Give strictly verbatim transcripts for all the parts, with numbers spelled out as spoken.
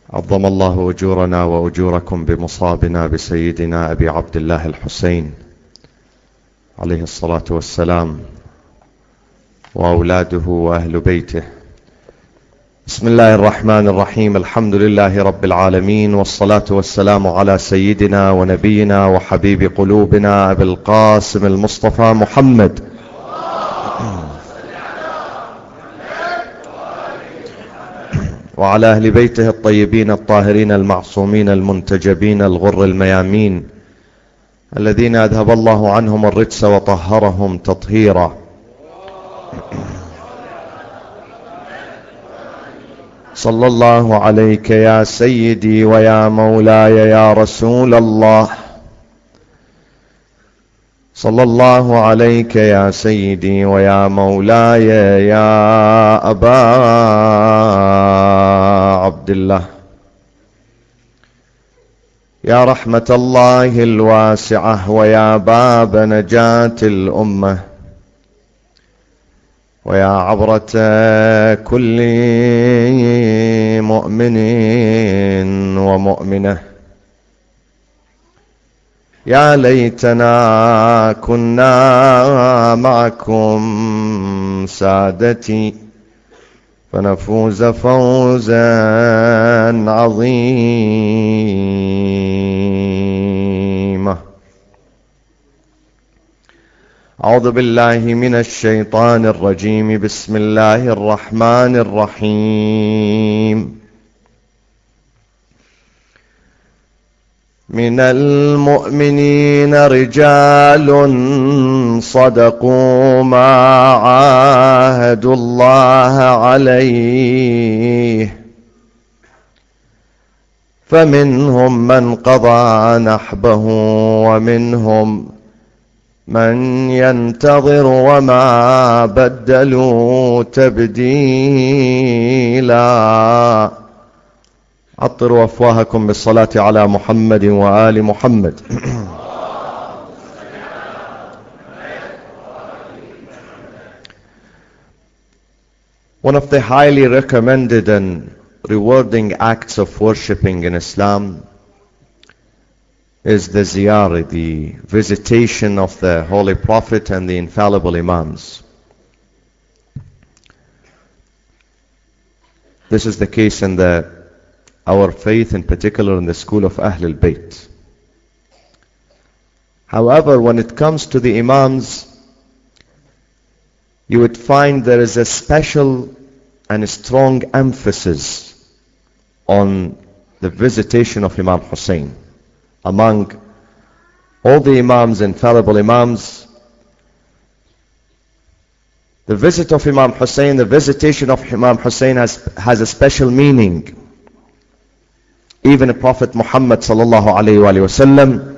عظم الله أجورنا وأجوركم بمصابنا بسيدنا أبي عبد الله الحسين عليه الصلاة والسلام وأولاده وأهل بيته. بسم الله الرحمن الرحيم. الحمد لله رب العالمين، والصلاة والسلام على سيدنا ونبينا وحبيب قلوبنا أبي القاسم المصطفى محمد وعلى أهل بيته الطيبين الطاهرين المعصومين المنتجبين الغر الميامين الذين أذهب الله عنهم الرجس وطهرهم تطهيرا. صلى الله عليك يا سيدي ويا مولاي يا رسول الله، صلى الله عليك يا سيدي ويا مولاي يا أبا عبد الله، يا رحمة الله الواسعة ويا باب نجاة الأمة ويا عبرة كل مؤمن ومؤمنة. يا ليتنا كنا معكم سادتي فنفوز فوزا عظيما. أعوذ بالله من الشيطان الرجيم. بسم الله الرحمن الرحيم. من المؤمنين رجال صدقوا ما عاهدوا الله عليه، فمنهم من قضى نحبه ومنهم من ينتظر وما بدلوا تبديلا. عطروا أفواهكم بالصلاة على محمد وآل محمد. One of the highly recommended and rewarding acts of worshipping in Islam is the ziyarah, the visitation of the Holy Prophet and the infallible Imams. This is the case in the our faith, in particular in the school of Ahlul Bayt. However, when it comes to the Imams, you would find there is a special and a strong emphasis on the visitation of Imam Hussein. Among all the Imams, infallible Imams, the visit of Imam Hussein, the visitation of Imam Hussein has, has a special meaning. Even the Prophet Muhammad sallallahu alayhi wa sallam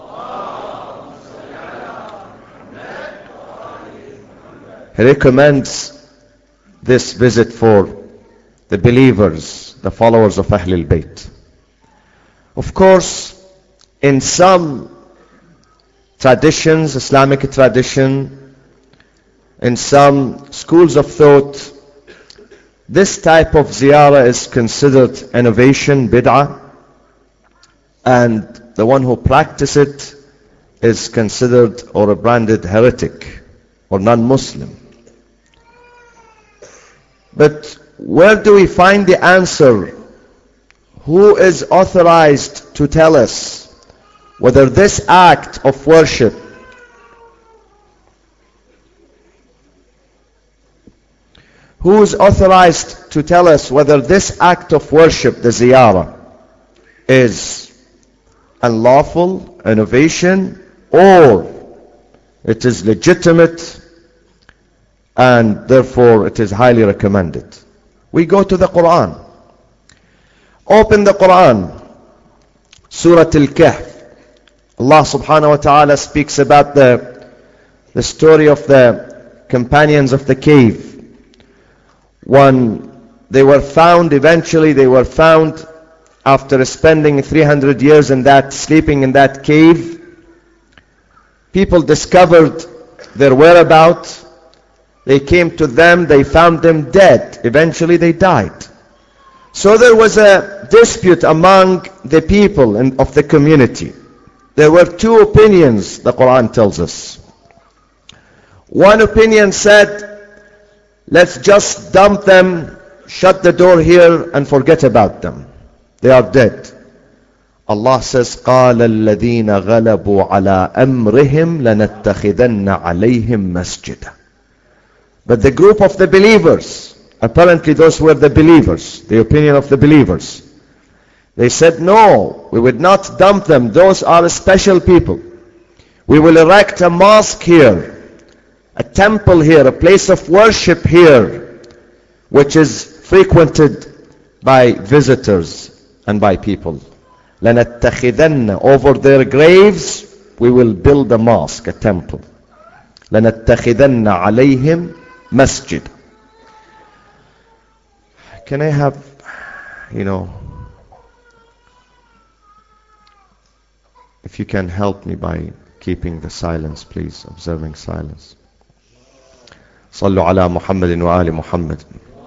he recommends this visit for the believers, the followers of Ahlul Bayt. Of course, in some traditions, Islamic tradition, in some schools of thought, this type of ziyarah is considered innovation, bid'ah, and the one who practices it is considered or a branded heretic or non-Muslim. But where do we find the answer? Who is authorized to tell us whether this act of worship Who is authorized to tell us whether this act of worship, the ziyarah, is unlawful, innovation, or it is legitimate and therefore it is highly recommended? We go to the Quran. Open the Quran, Surah Al-Kahf. Allah subhanahu wa ta'ala speaks about the, the story of the companions of the cave. When they were found, eventually they were found after spending three hundred years in that, sleeping in that cave. People discovered their whereabouts. They came to them, they found them dead. Eventually they died. So there was a a dispute among the people and of the community. There were two opinions, the Quran tells us. One opinion said, let's just dump them, shut the door here and forget about them. They are dead. Allah says, قَالَ الَّذِينَ غَلَبُوا عَلَىٰ أَمْرِهِمْ لَنَتَّخِذَنَّ عَلَيْهِمْ مَسْجِدًا. But the group of the believers, apparently those were the believers, the opinion of the believers, they said, no, we would not dump them. Those are special people. We will erect a mosque here, a temple here, a place of worship here, which is frequented by visitors and by people. لَنَتَّخِذَنَّ, over their graves, we will build a mosque, a temple. لَنَتَّخِذَنَّ عَلَيْهِمْ masjid. Can I have, you know, if you can help me by keeping the silence, please, observing silence. صلوا على محمد وآل محمد.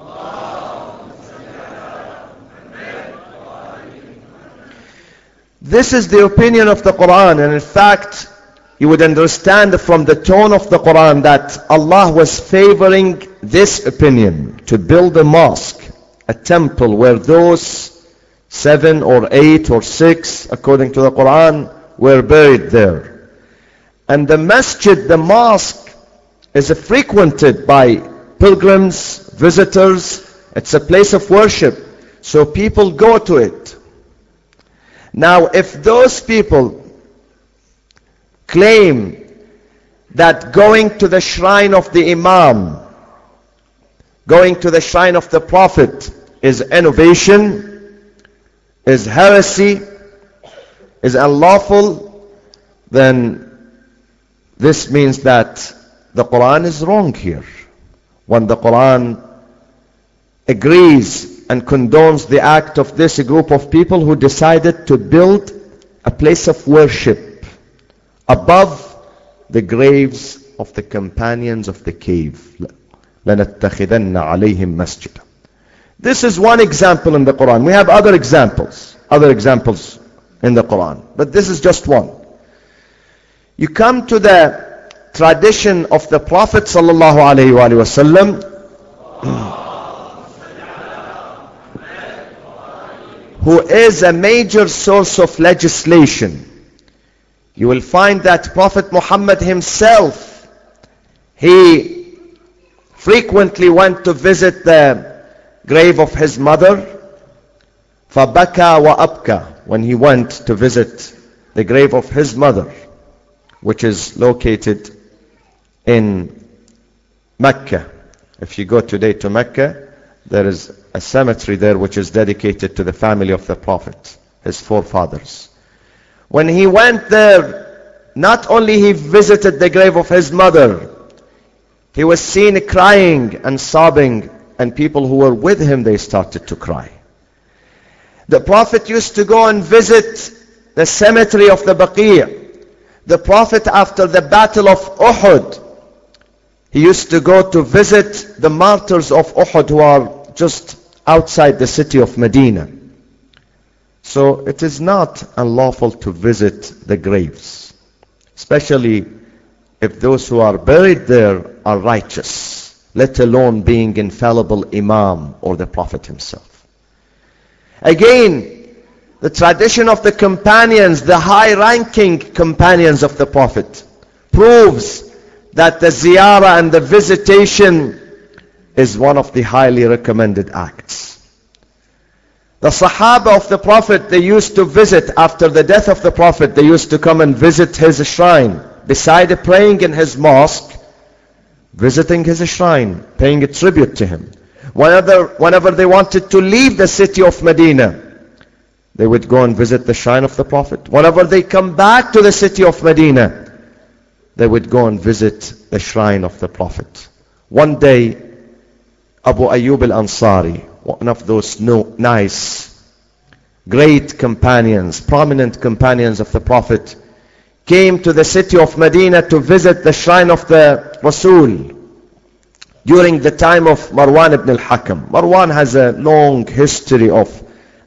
This is the opinion of the Quran, and in fact, you would understand from the tone of the Quran that Allah was favoring this opinion, to build a mosque, a temple where those seven or eight or six, according to the Quran, were buried there. And the masjid, the mosque, is frequented by pilgrims, visitors. It's a place of worship, so people go to it. Now, if those people claim that going to the shrine of the Imam, going to the shrine of the Prophet is innovation, is heresy, is unlawful, then this means that the Quran is wrong here. When the Quran agrees and condones the act of this group of people who decided to build a place of worship above the graves of the companions of the cave. لَنَتَّخِذَنَّ عَلَيْهِمْ مَسْجِدًا. This is one example in the Quran. We have other examples, other examples in the Quran, but this is just one. You come to the tradition of the Prophet sallallahu alaihi wasallam, who is a major source of legislation. You will find that Prophet Muhammad himself, he frequently went to visit the grave of his mother. فَبَكَى وَأَبْكَى, when he went to visit the grave of his mother, which is located in Mecca. If you go today to Mecca, there is a cemetery there which is dedicated to the family of the Prophet, his forefathers. When he went there, not only he visited the grave of his mother, he was seen crying and sobbing, and people who were with him, they started to cry. The Prophet used to go and visit the cemetery of the Baqi'. The Prophet, after the battle of Uhud, he used to go to visit the martyrs of Uhud who are just outside the city of Medina. So it is not unlawful to visit the graves, especially if those who are buried there are righteous, let alone being infallible Imam or the Prophet himself. Again, the tradition of the companions, the high-ranking companions of the Prophet, proves that the ziyarah and the visitation is one of the highly recommended acts. The Sahaba of the Prophet, they used to visit, after the death of the Prophet, they used to come and visit his shrine. Beside praying in his mosque, visiting his shrine, paying a tribute to him. Whenever, whenever they wanted to leave the city of Medina, they would go and visit the shrine of the Prophet. Whenever they come back to the city of Medina, they would go and visit the shrine of the Prophet. One day, Abu Ayyub al-Ansari, one of those no, nice, great companions, prominent companions of the Prophet, came to the city of Medina to visit the shrine of the Rasul during the time of Marwan ibn al-Hakam. Marwan has a long history of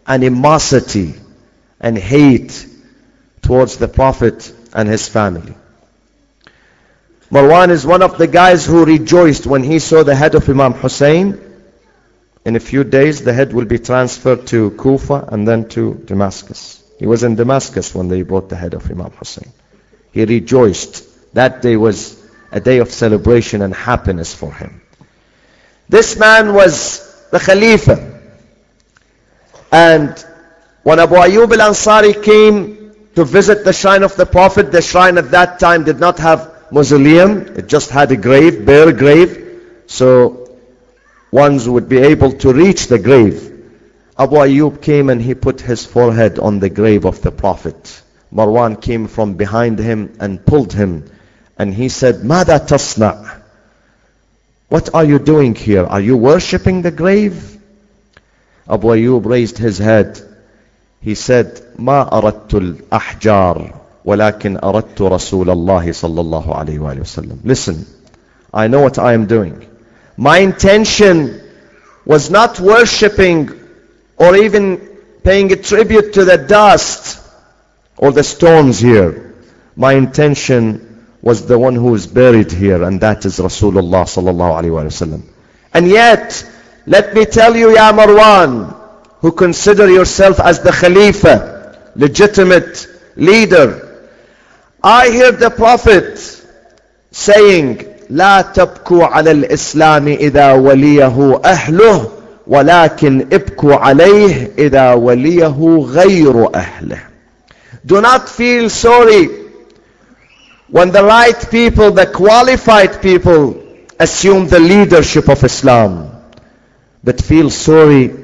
animosity and hate towards the Prophet and his family. Marwan is one of the guys who rejoiced when he saw the head of Imam Hussein. In a few days the head will be transferred to Kufa and then to Damascus. He was in Damascus when they brought the head of Imam Hussein. He rejoiced. That day was a day of celebration and happiness for him. This man was the Khalifa. And when Abu Ayyub al-Ansari came to visit the shrine of the Prophet, the shrine at that time did not have mausoleum. It just had a grave, bare grave. So ones would be able to reach the grave. Abu Ayyub came and he put his forehead on the grave of the Prophet. Marwan came from behind him and pulled him. And he said, Mada tasna'? What are you doing here? Are you worshipping the grave? Abu Ayyub raised his head. He said, Ma aradtu al-ahjar, walakin aradtu Rasulullah sallallahu alayhi wa sallam. Listen, I know what I am doing. My intention was not worshipping or even paying a tribute to the dust or the stones here. My intention was the one who is buried here, and that is Rasulullah sallallahu alayhi wa sallam. And yet, let me tell you, Ya Marwan, who consider yourself as the Khalifa, legitimate leader, I hear the Prophet saying, لا تبكوا على الإسلام إذا وليه أهله ولكن ابكوا عليه إذا وليه غير أهله. Do not feel sorry when the right people, the qualified people, assume the leadership of Islam, but feel sorry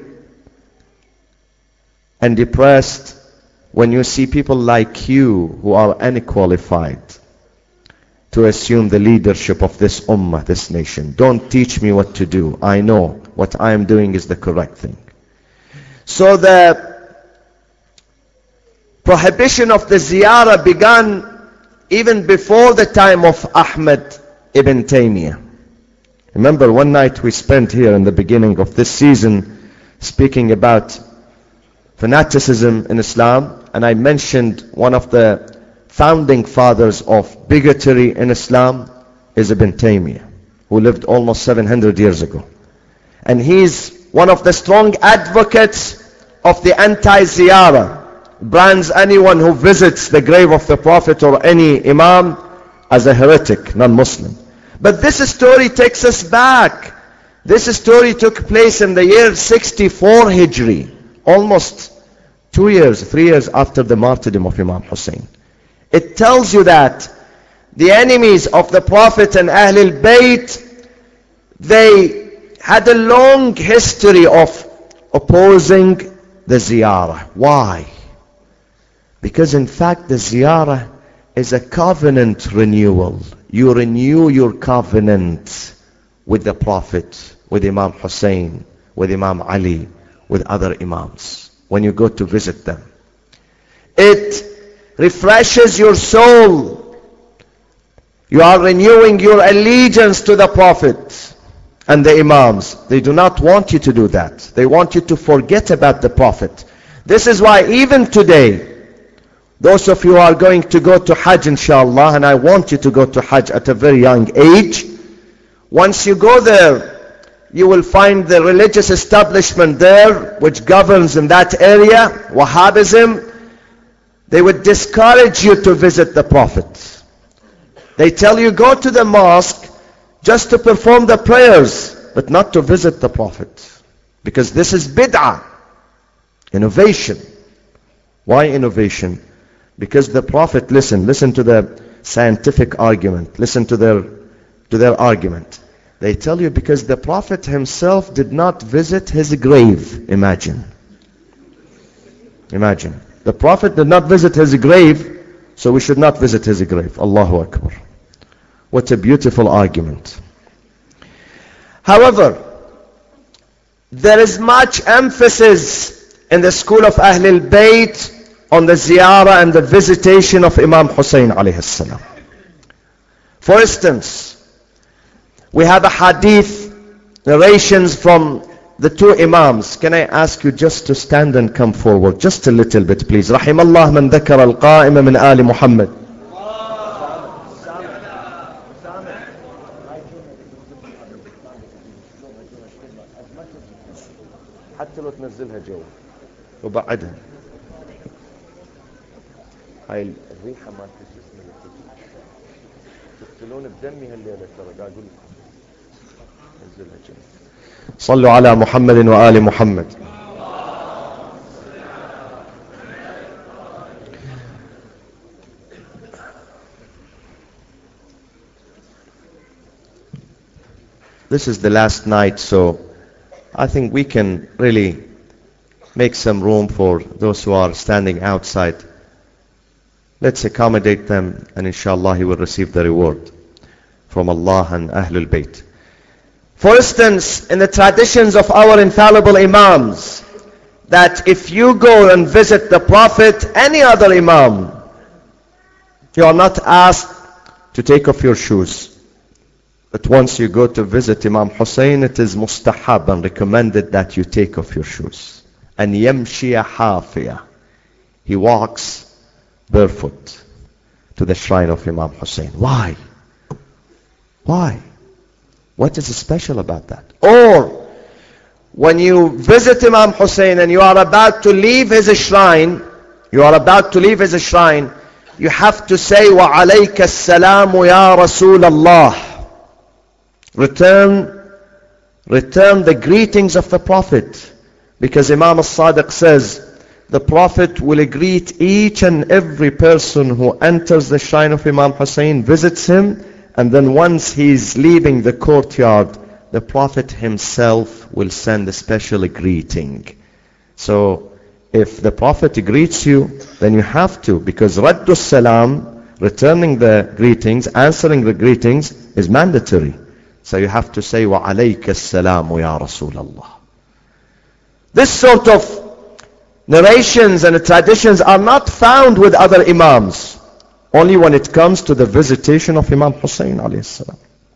and depressed when you see people like you who are unqualified to assume the leadership of this ummah, this nation. Don't teach me what to do. I know what I am doing is the correct thing. So the prohibition of the ziyarah began even before the time of Ahmad ibn Taymiyyah. Remember, one night we spent here in the beginning of this season speaking about fanaticism in Islam, and I mentioned one of the founding fathers of bigotry in Islam is Ibn Taymiyyah, who lived almost seven hundred years ago. And he's one of the strong advocates of the anti-ziyarah. Brands anyone who visits the grave of the Prophet or any Imam as a heretic, non-Muslim. But this story takes us back. This story took place in the year sixty-four Hijri, almost two years, three years after the martyrdom of Imam Hussein. It tells you that the enemies of the Prophet and Ahlul Bayt, they had a long history of opposing the ziyarah. Why? Because in fact the ziyarah is a covenant renewal. You renew your covenant with the Prophet, with Imam Hussein, with Imam Ali, with other Imams when you go to visit them. It refreshes your soul. You are renewing your allegiance to the Prophet and the Imams. They do not want you to do that. They want you to forget about the Prophet. This is why even today, those of you who are going to go to Hajj inshallah, and I want you to go to Hajj at a very young age, once you go there, you will find the religious establishment there which governs in that area, Wahhabism. They would discourage you to visit the Prophet. They tell you go to the mosque just to perform the prayers, but not to visit the Prophet. Because this is bid'ah, innovation. Why innovation? Because the Prophet, listen, listen to the scientific argument. Listen to their, to their argument. They tell you because the Prophet himself did not visit his grave. Imagine. Imagine. The Prophet did not visit his grave, so we should not visit his grave. Allahu Akbar. What a beautiful argument. However, there is much emphasis in the school of Ahlul Bayt on the ziyarah and the visitation of Imam Hussein alayhi salam. For instance, we have a hadith, narrations from the two imams, can I ask you just to stand and come forward just a little bit, please? رحم الله من ذكر القائم من آل محمد. حتى لو تنزلها جوا وبعدها. هاي الريحة ما تشتغل تقتلون بدمي هالليلة ترى قاعد أقول نزلها جوا. صلوا على محمد وآل محمد. This is the last night, so I think we can really make some room for those who are standing outside. Let's accommodate them, and inshallah he will receive the reward from Allah and Ahlul Bayt. For instance, in the traditions of our infallible imams, that if you go and visit the Prophet, any other imam, you are not asked to take off your shoes. But once you go to visit Imam Hussein, it is mustahab and recommended that you take off your shoes. And yamshiya hafiya. He walks barefoot to the shrine of Imam Hussein. Why? Why? What is special about that? Or, when you visit Imam Hussein and you are about to leave his shrine, you are about to leave his shrine, you have to say, wa alayka as-salamu ya Rasul Allah. Return, return the greetings of the Prophet. Because Imam al-Sadiq says, the Prophet will greet each and every person who enters the shrine of Imam Hussein, visits him, and then once he is leaving the courtyard, the Prophet himself will send a special greeting. So, if the Prophet greets you, then you have to, because Raddu Salam, returning the greetings, answering the greetings, is mandatory. So you have to say, wa alayka as-salamu ya Rasulallah. This sort of narrations and traditions are not found with other imams, only when it comes to the visitation of Imam Hussein alayhi salam.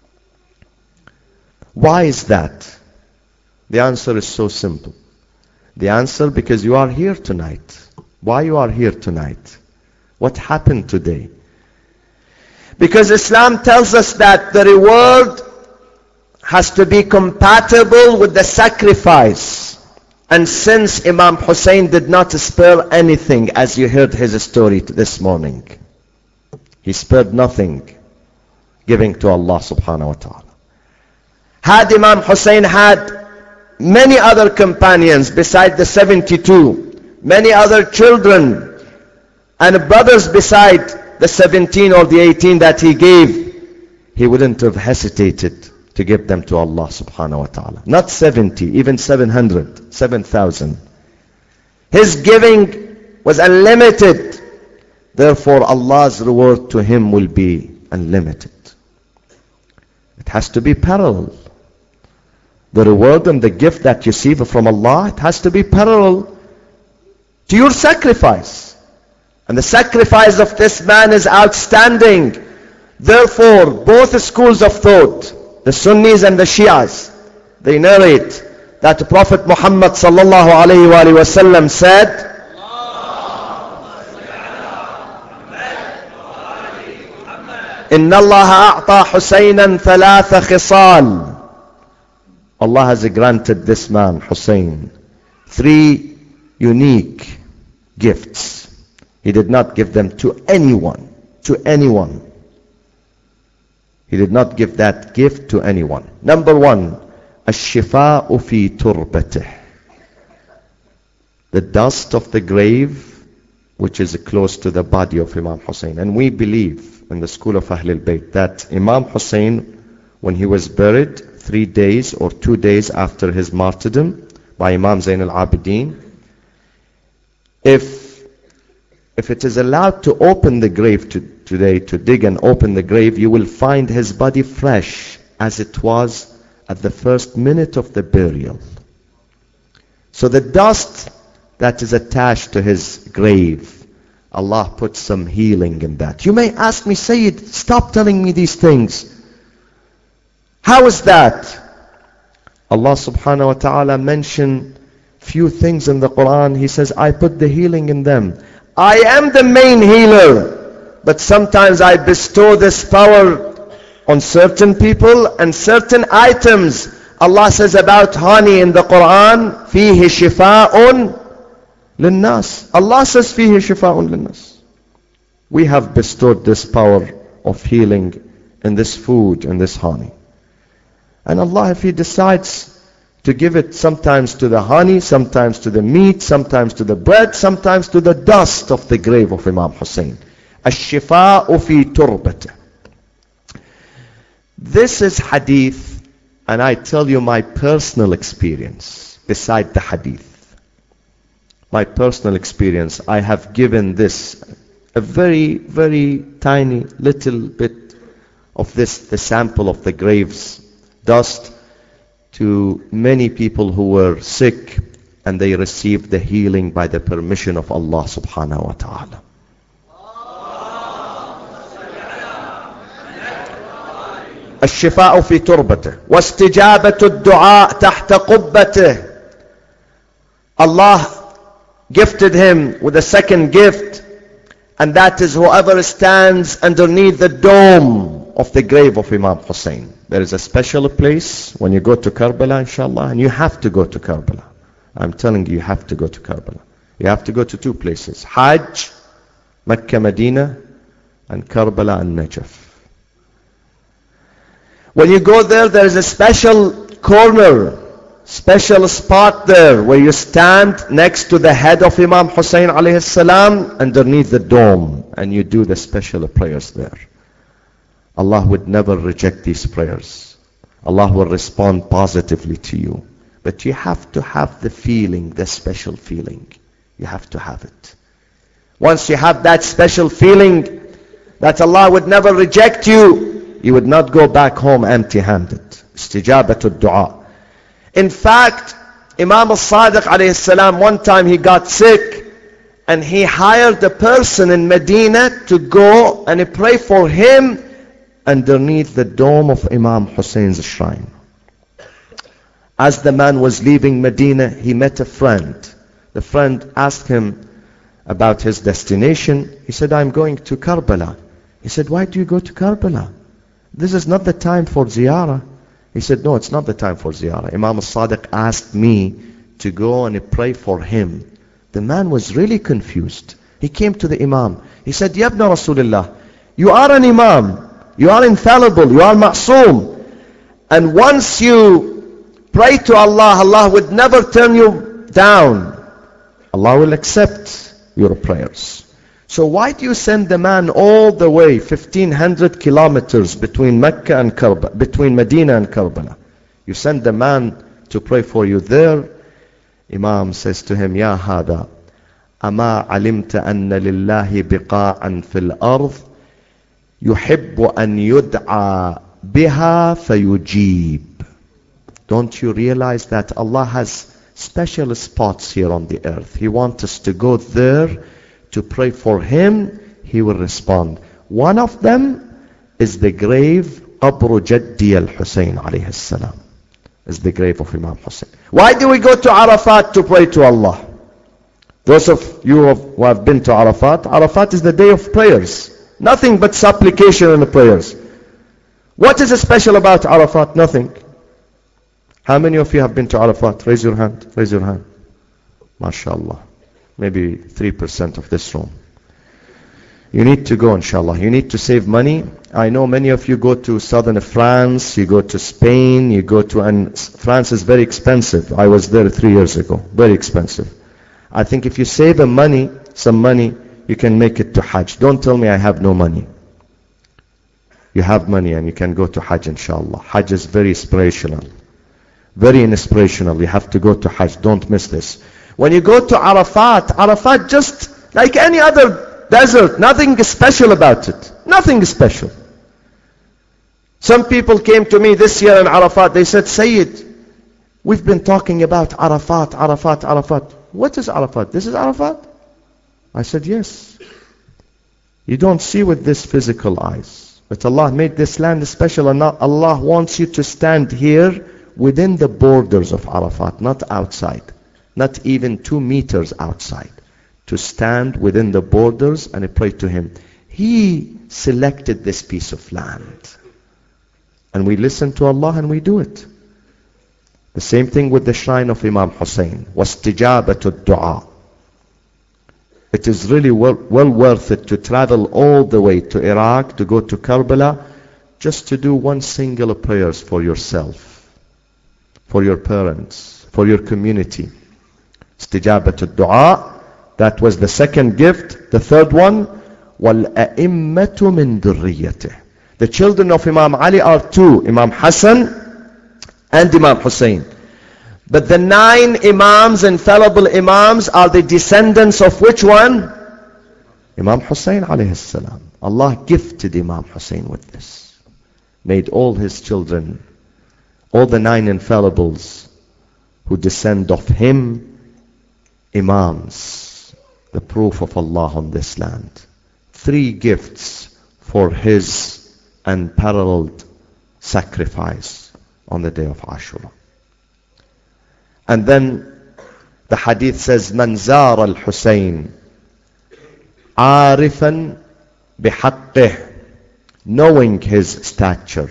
Why is that? The answer is so simple. The answer, because you are here tonight. Why you are here tonight? What happened today? Because Islam tells us that the reward has to be compatible with the sacrifice. And since Imam Hussein did not spare anything, as you heard his story this morning, he spared nothing, giving to Allah subhanahu wa ta'ala. Had Imam Hussein had many other companions beside the seventy-two, many other children and brothers beside the seventeen or the eighteen that he gave, he wouldn't have hesitated to give them to Allah subhanahu wa ta'ala. Not seventy, even seven hundred, seven thousand. His giving was unlimited. Therefore, Allah's reward to him will be unlimited. It has to be parallel. The reward and the gift that you receive from Allah, it has to be parallel to your sacrifice. And the sacrifice of this man is outstanding. Therefore, both schools of thought, the Sunnis and the Shias, they narrate that the Prophet Muhammad sallallahu alayhi wa sallam said, إِنَّ اللَّهَ أَعْطَى حُسَيْنًا ثَلَاثَ خِصَالٍ. Allah has granted this man, Hussein, three unique gifts. He did not give them to anyone, to anyone. He did not give that gift to anyone. Number one, الشفاء في تربته. The dust of the grave, which is close to the body of Imam Hussein. And we believe in the school of Ahlul Bayt that Imam Hussein, when he was buried three days or two days after his martyrdom by Imam Zain al-Abidin, if if it is allowed to open the grave to, today, to dig and open the grave, you will find his body fresh as it was at the first minute of the burial. So the dust that is attached to his grave, Allah put some healing in that. You may ask me, Sayyid, stop telling me these things. How is that? Allah subhanahu wa ta'ala mentioned few things in the Quran. He says, I put the healing in them. I am the main healer, but sometimes I bestow this power on certain people and certain items. Allah says about honey in the Quran, فِيهِ شِفَاءٌ لِلنَّاسِ. Allah says, فِيهِ شِفَاءٌ لِلنَّاسِ. We have bestowed this power of healing in this food, in this honey. And Allah, if He decides to give it sometimes to the honey, sometimes to the meat, sometimes to the bread, sometimes to the dust of the grave of Imam Hussein. الشفاء في تربته. This is hadith, and I tell you my personal experience beside the hadith. My personal experience, I have given this a very, very tiny little bit of this, the sample of the grave's dust, to many people who were sick, and they received the healing by the permission of Allah subhanahu wa ta'ala. الشفاء في تربته واستجابة الدعاء تحت قبته. Allah gifted him with a second gift, and that is whoever stands underneath the dome of the grave of Imam Hussein. There is a special place when you go to Karbala, inshallah, and you have to go to Karbala. I'm telling you, you have to go to Karbala. You have to go to two places: Hajj, Mecca, Medina, and Karbala and Najaf. When you go there, there is a special corner, special spot there where you stand next to the head of Imam Hussein alayhi salam, underneath the dome, and you do the special prayers there. Allah would never reject these prayers. Allah will respond positively to you. But you have to have the feeling, the special feeling. You have to have it. Once you have that special feeling that Allah would never reject you, you would not go back home empty-handed. Istijabatul du'a. In fact, Imam al-Sadiq alayhi salam, one time he got sick, and he hired a person in Medina to go and pray for him underneath the dome of Imam Hussein's shrine. As the man was leaving Medina, he met a friend. The friend asked him about his destination. He said, I'm going to Karbala. He said, why do you go to Karbala? This is not the time for ziyarah. He said, no, it's not the time for ziyarah. Imam al-Sadiq asked me to go and pray for him. The man was really confused. He came to the Imam. He said, Ya ibn Rasulullah, you are an Imam. You are infallible. You are ma'soom. And once you pray to Allah, Allah would never turn you down. Allah will accept your prayers. So why do you send the man all the way fifteen hundred kilometers between Mecca and Karbala, between Medina and Karbala? You send the man to pray for you there. Imam says to him, Ya hada, ama alimta anna lillahi biqa'an fil ard yuhibbu an yud'a biha fayujib. Don't you realize that Allah has special spots here on the earth? He wants us to go there to pray for him. He will respond. One of them is the grave, Qabru Jaddi al-Hussein alayhi salam, is the grave of Imam Hussein. Why do we go to Arafat to pray to Allah? Those of you who have been to Arafat, Arafat is the day of prayers. Nothing but supplication and prayers. What is special about Arafat? Nothing. How many of you have been to Arafat? Raise your hand. Raise your hand. MashaAllah. Maybe three percent of this room. You need to go, inshallah. You need to save money. I know many of you go to southern France, you go to Spain, you go to, and France is very expensive. I was there three years ago. Very expensive. I think if you save a money, some money, you can make it to Hajj. Don't tell me I have no money. You have money and you can go to Hajj, inshallah. Hajj is very inspirational. Very inspirational. You have to go to Hajj. Don't miss this. When you go to Arafat, Arafat just like any other desert, nothing special about it. Nothing special. Some people came to me this year in Arafat. They said, Sayyid, we've been talking about Arafat, Arafat, Arafat. What is Arafat? This is Arafat? I said, yes. You don't see with this physical eyes. But Allah made this land special, and Allah wants you to stand here within the borders of Arafat, not outside, not even two meters outside, to stand within the borders and pray to him. He selected this piece of land. And we listen to Allah and we do it. The same thing with the shrine of Imam Hussein. وَاسْتِجَابَةُ الدُّعَاء. It is really well, well worth it to travel all the way to Iraq, to go to Karbala, just to do one single prayers for yourself, for your parents, for your community. Istijabatu du'a. That was the second gift. The third one, وَالْأَئِمَّةُ مِنْ ذُرِّيَّتِهِ. The children of Imam Ali are two, Imam Hassan and Imam Hussein. But the nine Imams, infallible Imams, are the descendants of which one? Imam Hussein alayhi salam. Allah gifted Imam Hussein with this. Made all his children, all the nine infallibles who descend of him, Imams. The proof of Allah on this land. Three gifts for his unparalleled sacrifice on the day of Ashura. And then the hadith says, من زار الحسين عارفا بحقه, knowing his stature,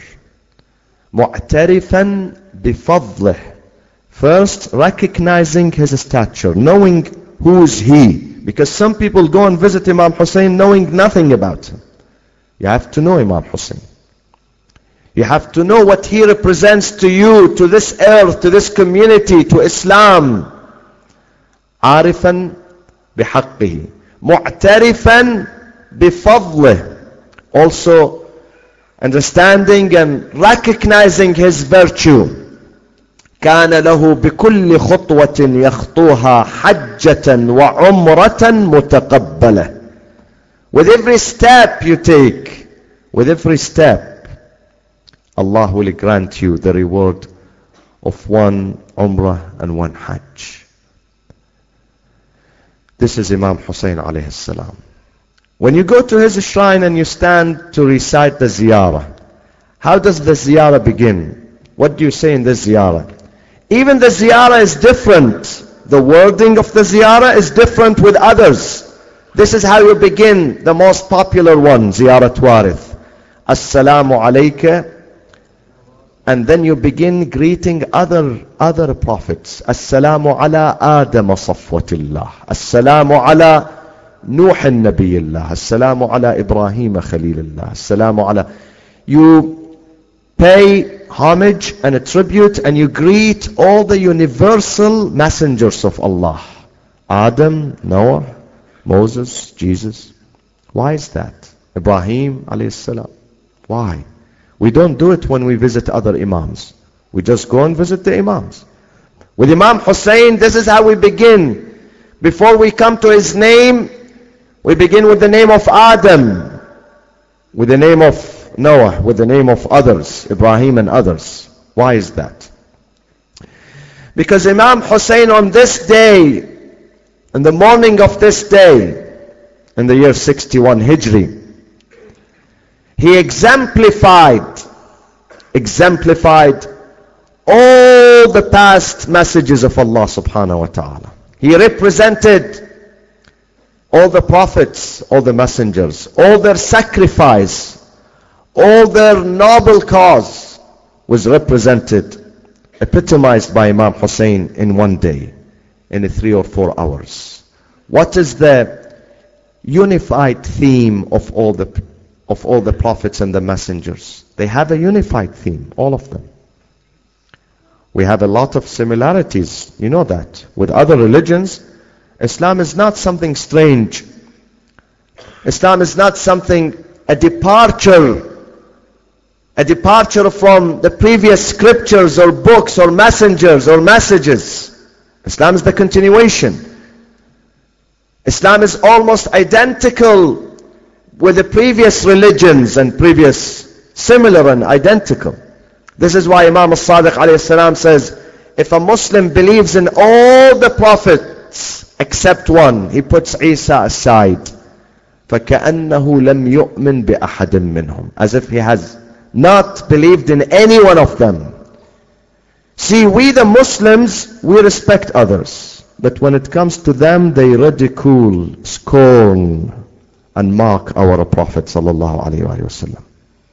معترفا بفضله, first recognizing his stature, knowing who is he, because some people go and visit Imam Hussein knowing nothing about him. You have to know Imam Hussein. You have to know what he represents to you, to this earth, to this community, to Islam. عارفا بحقه, معترفا بفضله, also understanding and recognizing his virtue. كان له بكل خطوة يخطوها حجة وعمرة متقبلة. With every step you take, with every step, Allah will grant you the reward of one Umrah and one Hajj. This is Imam Hussein alayhi salam. When you go to his shrine and you stand to recite the ziyarah, how does the ziyarah begin? What do you say in the ziyarah? Even the ziyarah is different. The wording of the ziyarah is different with others. This is how you begin the most popular one, Ziyarat Warith. Assalamu alayka. And then you begin greeting other other prophets. Assalamu ala Adam safwatillah. Assalamu ala Nuh nabiyillah. Assalamu ala Ibrahim khalilillah. Assalamu ala. You pay homage and a tribute and you greet all the universal messengers of Allah. Adam, Noah, Moses, Jesus. Why is that? Ibrahim alayhi salam. Why? We don't do it when we visit other Imams. We just go and visit the Imams. With Imam Hussein, this is how we begin. Before we come to his name, we begin with the name of Adam, with the name of Noah, with the name of others, Ibrahim and others. Why is that? Because Imam Hussein on this day, in the morning of this day, in the year sixty-one Hijri, he exemplified, exemplified all the past messages of Allah subhanahu wa ta'ala. He represented all the prophets, all the messengers, all their sacrifice, all their noble cause was represented, epitomized by Imam Hussein in one day, in three or four hours. What is the unified theme of all the of all the prophets and the messengers? They have a unified theme, all of them. We have a lot of similarities, you know that. With other religions, Islam is not something strange. Islam is not something, a departure, a departure from the previous scriptures or books or messengers or messages. Islam is the continuation. Islam is almost identical with the previous religions and previous, similar and identical. This is why Imam al-Sadiq alayhi salam says, if a Muslim believes in all the prophets except one, he puts Isa aside, فَكَأَنَّهُ لَمْ يُؤْمِنْ بِأَحَدٍ مِّنْهُمْ, as if he has not believed in any one of them. See, we the Muslims, we respect others. But when it comes to them, they ridicule, scorn, and mock our Prophet sallallahu alaihi wasallam.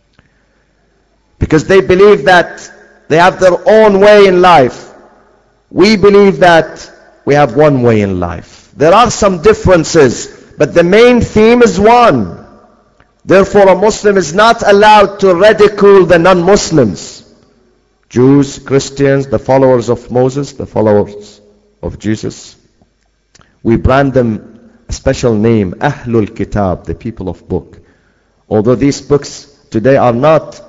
Because they believe that they have their own way in life. We believe that we have one way in life. There are some differences, but the main theme is one. Therefore, a Muslim is not allowed to ridicule the non-Muslims. Jews, Christians, the followers of Moses, the followers of Jesus. We brand them a special name, Ahlul Kitab, the people of book. Although these books today are not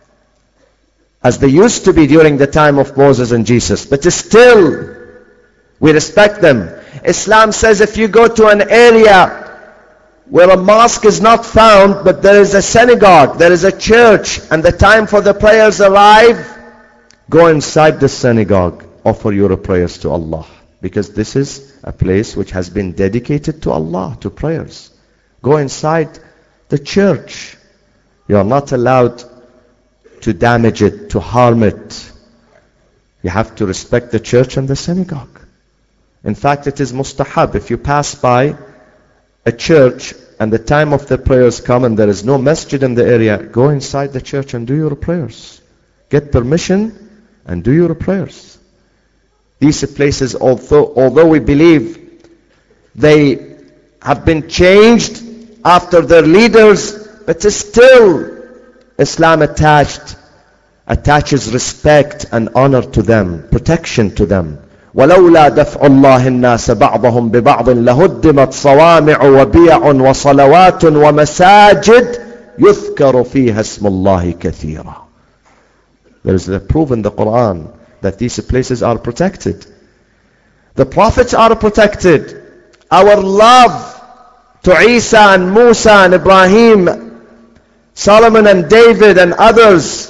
as they used to be during the time of Moses and Jesus, but still we respect them. Islam says if you go to an area where a mosque is not found, but there is a synagogue, there is a church, and the time for the prayers arrive, go inside the synagogue, offer your prayers to Allah. Because this is a place which has been dedicated to Allah, to prayers. Go inside the church. You are not allowed to damage it, to harm it. You have to respect the church and the synagogue. In fact, it is mustahab. If you pass by a church and the time of the prayers come and there is no masjid in the area, go inside the church and do your prayers. Get permission and do your prayers. These places, although, although we believe they have been changed after their leaders, but still Islam attached, attaches respect and honor to them, protection to them. وَلَوْلَا دَفْعُ اللَّهِ النَّاسَ بَعْضَهُمْ بِبَعْضٍ لَهُدِّمَتْ صَوَامِعُ وَبِيَعٌ وَصَلَوَاتٌ وَمَسَاجِدٌ يُذْكَرُ فِيهَا اسْمُ اللَّهِ كَثِيرًا. There is a proof in the Quran that these places are protected. The prophets are protected. Our love to Isa and Musa and Ibrahim, Solomon and David and others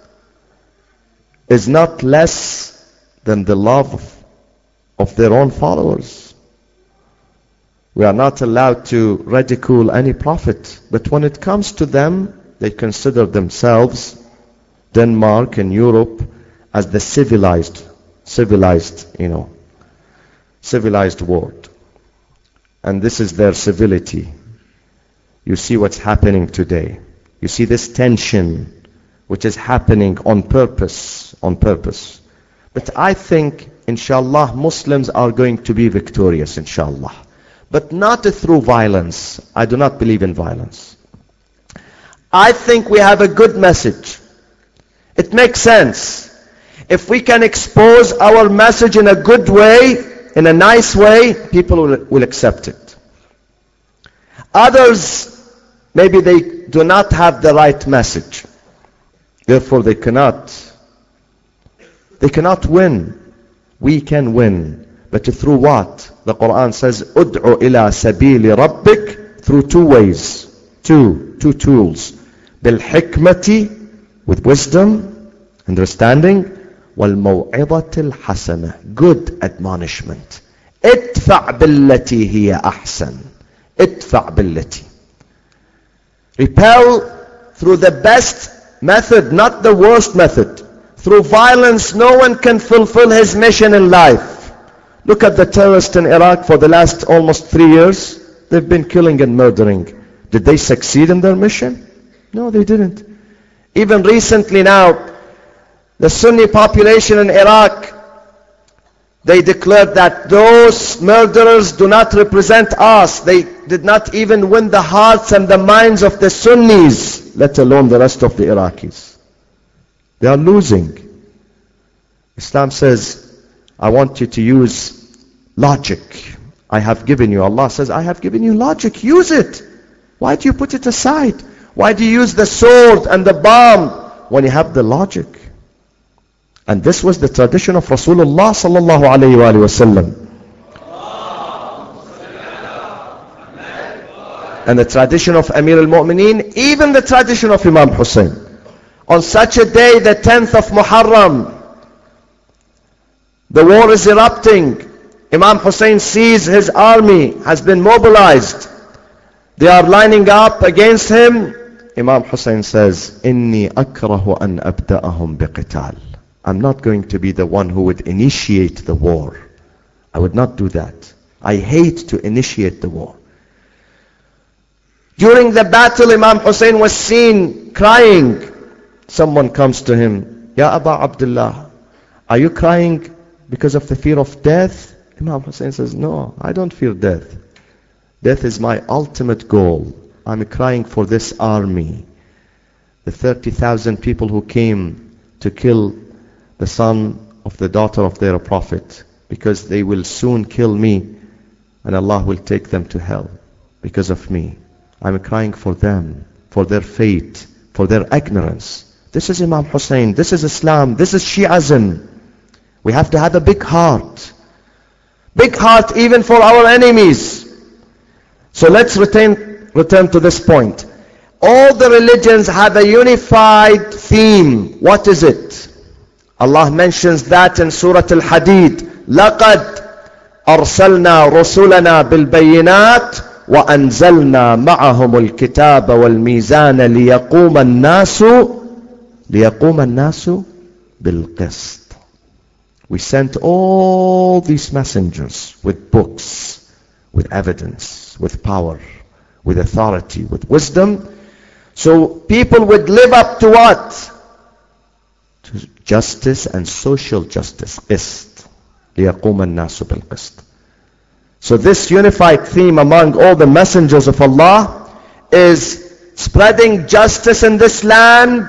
is not less than the love of, of their own followers. We are not allowed to ridicule any prophet, but when it comes to them, they consider themselves, Denmark and Europe, as the civilized, civilized, you know, civilized world. And this is their civility. You see what's happening today. You see this tension which is happening on purpose, on purpose. But I think, inshallah, Muslims are going to be victorious, inshallah. But not through violence. I do not believe in violence. I think we have a good message. It makes sense. If we can expose our message in a good way, in a nice way, people will, will accept it. Others, maybe they do not have the right message. Therefore they cannot, they cannot win. We can win. But through what? The Quran says, "Ud'u ila sabili rabbik," through two ways. Two, two tools. Bil hikmati, with wisdom, understanding. وَالْمَوْعِظَةِ الْحَسَنَةِ, good admonishment. ادفع بالتي هي أحسن. ادفع بالتي. Repel through the best method, not the worst method. Through violence, no one can fulfill his mission in life. Look at the terrorists in Iraq for the last almost three years. They've been killing and murdering. Did they succeed in their mission? No, they didn't. Even recently now, the Sunni population in Iraq, they declared that those murderers do not represent us. They did not even win the hearts and the minds of the Sunnis, let alone the rest of the Iraqis. They are losing. Islam says, I want you to use logic. I have given you. Allah says, I have given you logic. Use it. Why do you put it aside? Why do you use the sword and the bomb when you have the logic? And this was the tradition of Rasulullah sallallahu alayhi wa sallam. And the tradition of Amir al-Mu'mineen, even the tradition of Imam Hussein. On such a day, the tenth of Muharram, the war is erupting. Imam Hussein sees his army has been mobilized. They are lining up against him. Imam Hussein says, Inni akrahu an abda'ahum biqital. I'm not going to be the one who would initiate the war. I would not do that. I hate to initiate the war. During the battle, Imam Hussein was seen crying. Someone comes to him, Ya Aba Abdullah, are you crying because of the fear of death? Imam Hussein says, no, I don't fear death. Death is my ultimate goal. I'm crying for this army. The thirty thousand people who came to kill the son of the daughter of their prophet, because they will soon kill me and Allah will take them to hell because of me. I'm crying for them, for their fate, for their ignorance. This is Imam Hussein. This is Islam. This is Shi'ism. We have to have a big heart. Big heart even for our enemies. So let's return, return to this point. All the religions have a unified theme. What is it? Allah mentions that in Surah Al-Hadid. لَقَدْ أَرْسَلْنَا رُسُلَنَا بِالْبَيِّنَاتِ وَأَنزَلْنَا مَعَهُمُ الْكِتَابَ وَالْمِيزَانَ لِيَقُومَ النَّاسُ لِيَقُومَ النَّاسُ بِالْقِسْطِ. We sent all these messengers with books, with evidence, with power, with authority, with wisdom. So people would live up to what? To justice and social justice. قِسْط. لِيَقُومَ النَّاسُ بِالْقِسْطِ. So this unified theme among all the messengers of Allah is spreading justice in this land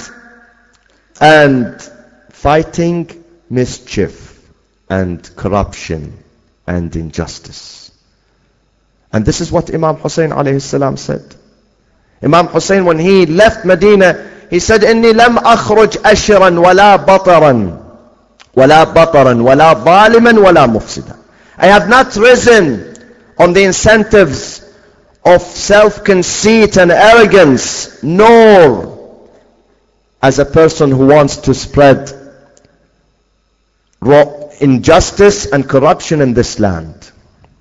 and fighting mischief and corruption and injustice. And this is what Imam Hussein alayhi salam said. Imam Hussein, when he left Medina, he said, إِنِّي لَمْ أَخْرُجْ أَشِرًا وَلَا بَطَرًا وَلَا بَطَرًا وَلَا ظَالِمًا وَلَا مُفْسِدًا. I have not risen on the incentives of self-conceit and arrogance, nor as a person who wants to spread injustice and corruption in this land.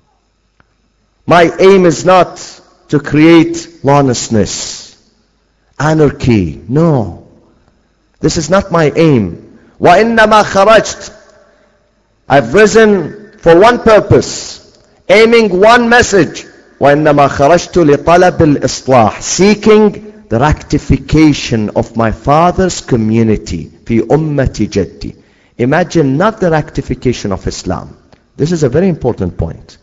My aim is not to create lawlessness, anarchy. No. This is not my aim. وَإِنَّمَا خَرَجْتُ. I've risen for one purpose, aiming one message. وَإِنَّمَا خَرَجْتُ لِطَلَبِ الْإِصْلَاحِ. Seeking the rectification of my father's community. فِي أُمَّةِ جَدِّي. Imagine not the rectification of Islam. This is a very important point.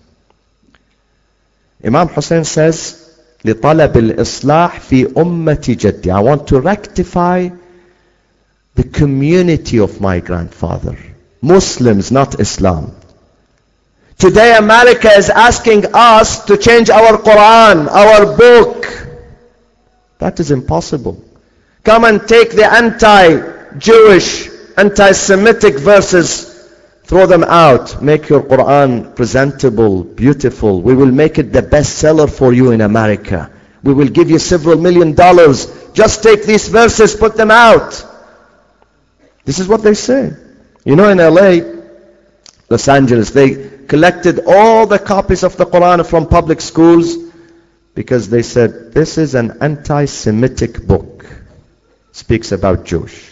Imam Hussein says, لِطَلَبِ الْإِصْلَاحِ فِي أُمَّةِ جَدِّي. I want to rectify the community of my grandfather. Muslims, not Islam. Today America is asking us to change our Quran, our book. That is impossible. Come and take the anti-Jewish, anti-Semitic verses, throw them out. Make your Quran presentable, beautiful. We will make it the bestseller for you in America. We will give you several million dollars. Just take these verses, put them out. This is what they say. You know, in L A, Los Angeles, they collected all the copies of the Quran from public schools because they said, this is an anti-Semitic book. Speaks about Jewish.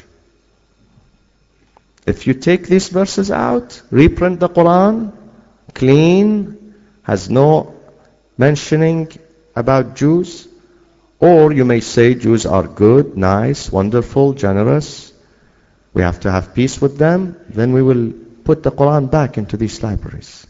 If you take these verses out, reprint the Quran, clean, has no mentioning about Jews, or you may say Jews are good, nice, wonderful, generous, we have to have peace with them, then we will put the Quran back into these libraries.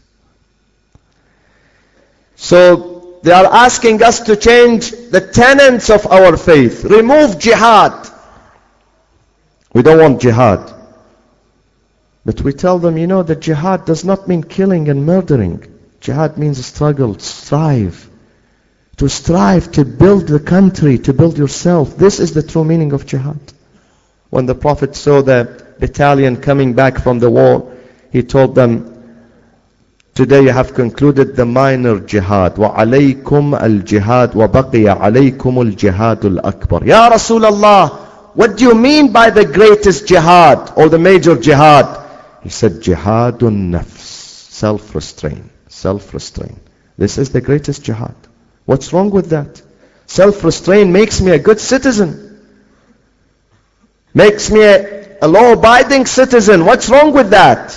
So they are asking us to change the tenets of our faith. Remove jihad. We don't want jihad. But we tell them, you know, that jihad does not mean killing and murdering. Jihad means struggle, strive. To strive to build the country, to build yourself. This is the true meaning of jihad. When the Prophet saw the battalion coming back from the war, he told them, today you have concluded the minor jihad. وَعَلَيْكُمْ الْجِهَادُ وَبَقِيَ عَلَيْكُمُ الْجِهَادُ الْأَكْبَرُ. Ya Rasulullah, what do you mean by the greatest jihad or the major jihad? He said, Jihadun nafs, self-restraint, self-restraint. This is the greatest jihad. What's wrong with that? Self-restraint makes me a good citizen. Makes me a, a law-abiding citizen. What's wrong with that?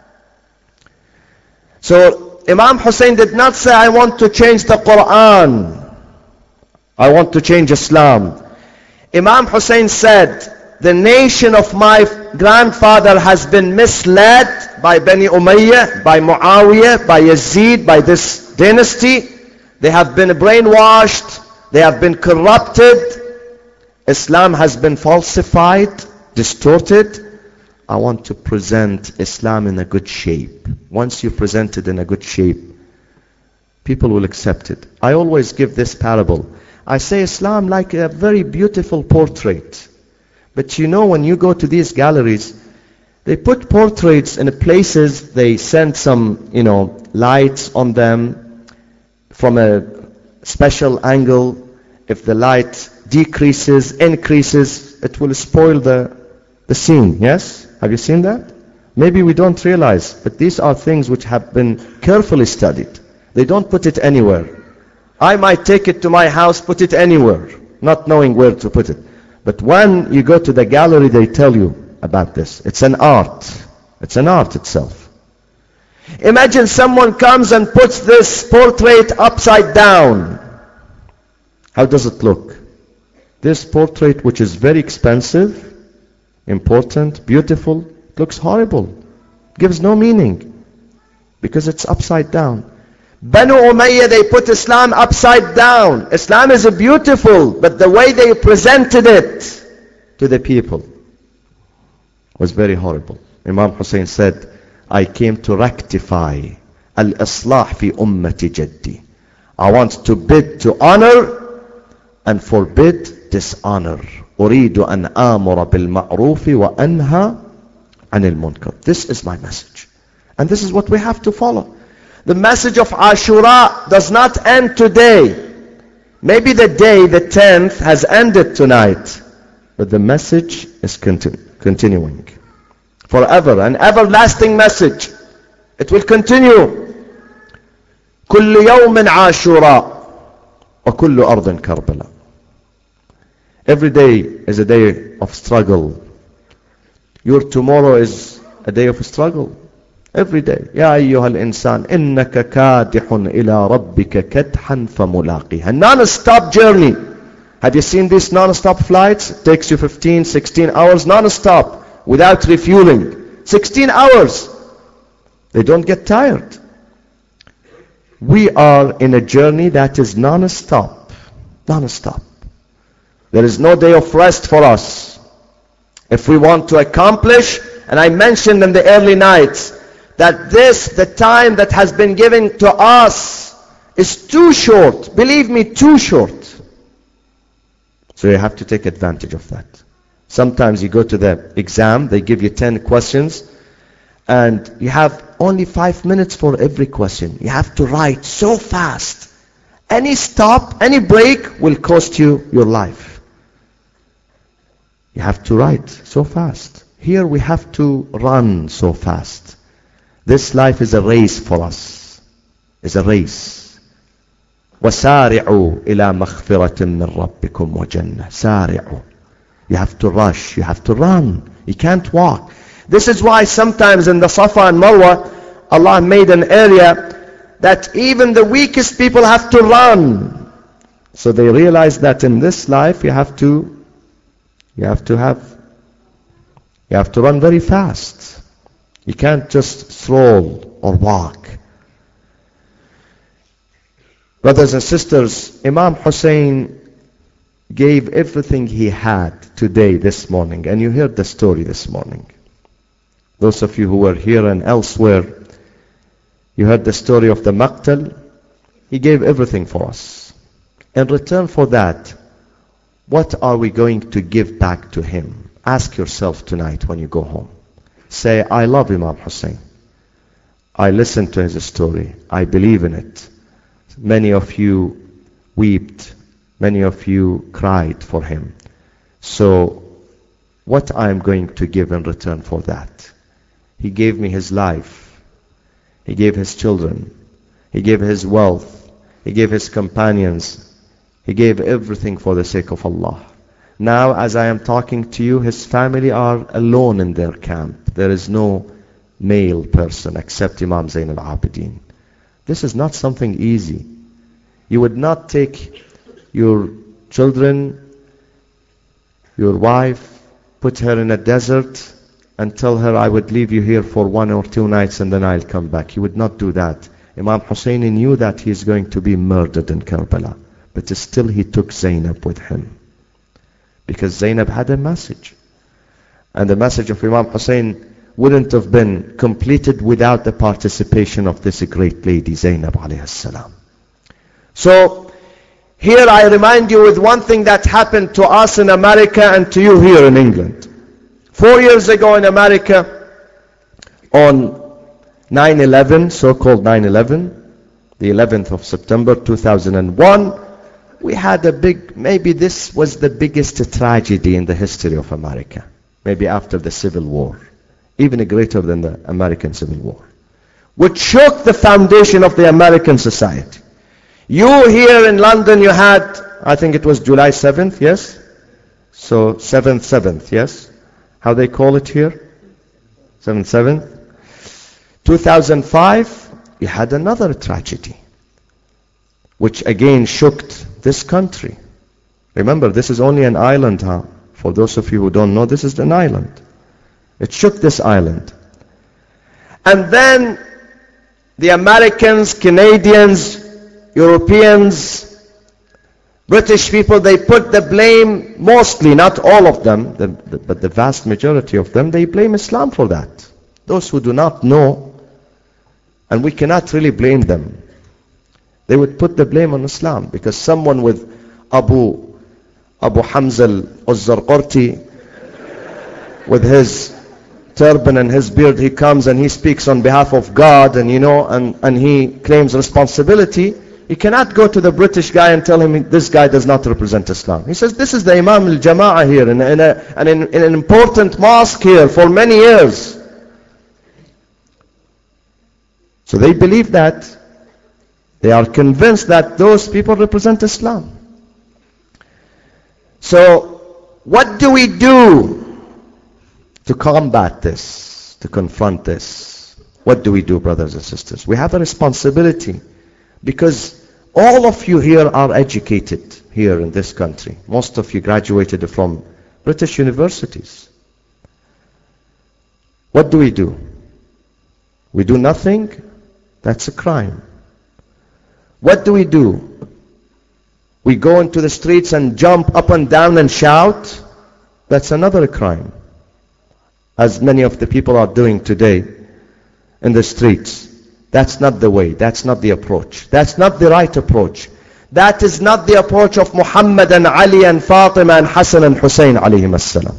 So Imam Hussein did not say, I want to change the Quran. I want to change Islam. Imam Hussein said, the nation of my grandfather has been misled by Bani Umayyah, by Muawiyah, by Yazid, by this dynasty. They have been brainwashed. They have been corrupted. Islam has been falsified, distorted. I want to present Islam in a good shape. Once you present it in a good shape, people will accept it. I always give this parable. I say Islam like a very beautiful portrait. But you know, when you go to these galleries, they put portraits in places, they send some, you know, lights on them from a special angle. If the light decreases, increases, it will spoil the, the scene, yes? Have you seen that? Maybe we don't realize, but these are things which have been carefully studied. They don't put it anywhere. I might take it to my house, put it anywhere, not knowing where to put it. But when you go to the gallery, they tell you about this. It's an art. It's an art itself. Imagine someone comes and puts this portrait upside down. How does it look? This portrait, which is very expensive, important, beautiful, looks horrible. Gives no meaning because it's upside down. Banu Umayyah, they put Islam upside down. Islam is beautiful, but the way they presented it to the people was very horrible. Imam Hussein said, I came to rectify al-islah fi ummati jaddi. I want to bid to honor and forbid dishonor. أريد أن آمر بالمعروف وأنهى عن المنكر. This is my message. And this is what we have to follow. The message of Ashura does not end today. Maybe the day, the tenth, has ended tonight. But the message is continu- continuing. Forever, an everlasting message. It will continue. كل يوم عاشوراء وكل أرض كربلاء. Every day is a day of struggle. Your tomorrow is a day of struggle. Every day. يا أيها الإنسان إنك كادح إلى ربك كدحا فملاقيه. A non-stop journey. Have you seen these non-stop flights? It takes you fifteen, sixteen hours non-stop without refueling. sixteen hours. They don't get tired. We are in a journey that is non-stop. Non-stop. There is no day of rest for us. If we want to accomplish, and I mentioned in the early nights, that this, the time that has been given to us, is too short. Believe me, too short. So you have to take advantage of that. Sometimes you go to the exam, they give you ten questions, and you have only five minutes for every question. You have to write so fast. Any stop, any break will cost you your life. You have to write so fast. Here we have to run so fast. This life is a race for us. It's a race. وَسَارِعُوا إِلَى مَغْفِرَةٍ مِّن رَبِّكُمْ وَجَنَّةٍ. سَارِعُوا. You have to rush. You have to run. You can't walk. This is why sometimes in the Safa and Marwa, Allah made an area that even the weakest people have to run. So they realize that in this life you have to You have to have, you have to run very fast. You can't just stroll or walk. Brothers and sisters, Imam Hussein gave everything he had today, this morning. And you heard the story this morning. Those of you who were here and elsewhere, you heard the story of the Maqtal. He gave everything for us. In return for that, what are we going to give back to him? Ask yourself tonight when you go home. Say, I love Imam Hussein. I listened to his story. I believe in it. Many of you wept. Many of you cried for him. So, what I am going to give in return for that? He gave me his life. He gave his children. He gave his wealth. He gave his companions. He gave everything for the sake of Allah. Now, as I am talking to you, his family are alone in their camp. There is no male person except Imam Zain al-Abidin. This is not something easy. You would not take your children, your wife, put her in a desert and tell her, I would leave you here for one or two nights and then I'll come back. You would not do that. Imam Hussein knew that he is going to be murdered in Karbala, but still he took Zainab with him. Because Zainab had a message. And the message of Imam Hussein wouldn't have been completed without the participation of this great lady, Zainab alayhi salam. So, here I remind you with one thing that happened to us in America and to you here in England. Four years ago in America, on nine eleven, so-called nine eleven, the eleventh of September two thousand one, we had a big, maybe this was the biggest tragedy in the history of America. Maybe after the Civil War. Even greater than the American Civil War. Which shook the foundation of the American society. You here in London, you had, I think it was July seventh, yes? So, seventh, seventh, yes? How they call it here? seventh, seventh. two thousand five, you had another tragedy. Which again shook this country. Remember, this is only an island, huh? For those of you who don't know, this is an island. It shook this island. And then the Americans, Canadians, Europeans, British people, they put the blame, mostly, not all of them, the, the, but the vast majority of them, they blame Islam for that. Those who do not know, and we cannot really blame them. They would put the blame on Islam because someone with Abu Abu Hamza al-Zarqarti with his turban and his beard, he comes and he speaks on behalf of God, and you know, and, and he claims responsibility. You cannot go to the British guy and tell him this guy does not represent Islam. He says, this is the Imam al-Jama'ah here in, in, a, and in, in an important mosque here for many years. So they believe that. They are convinced that those people represent Islam. So, what do we do to combat this, to confront this? What do we do, brothers and sisters? We have a responsibility because all of you here are educated here in this country. Most of you graduated from British universities. What do we do? We do nothing? That's a crime. What do we do? We go into the streets and jump up and down and shout? That's another crime. As many of the people are doing today in the streets. That's not the way. That's not the approach. That's not the right approach. That is not the approach of Muhammad and Ali and Fatima and Hassan and Hussein alayhim as-salam.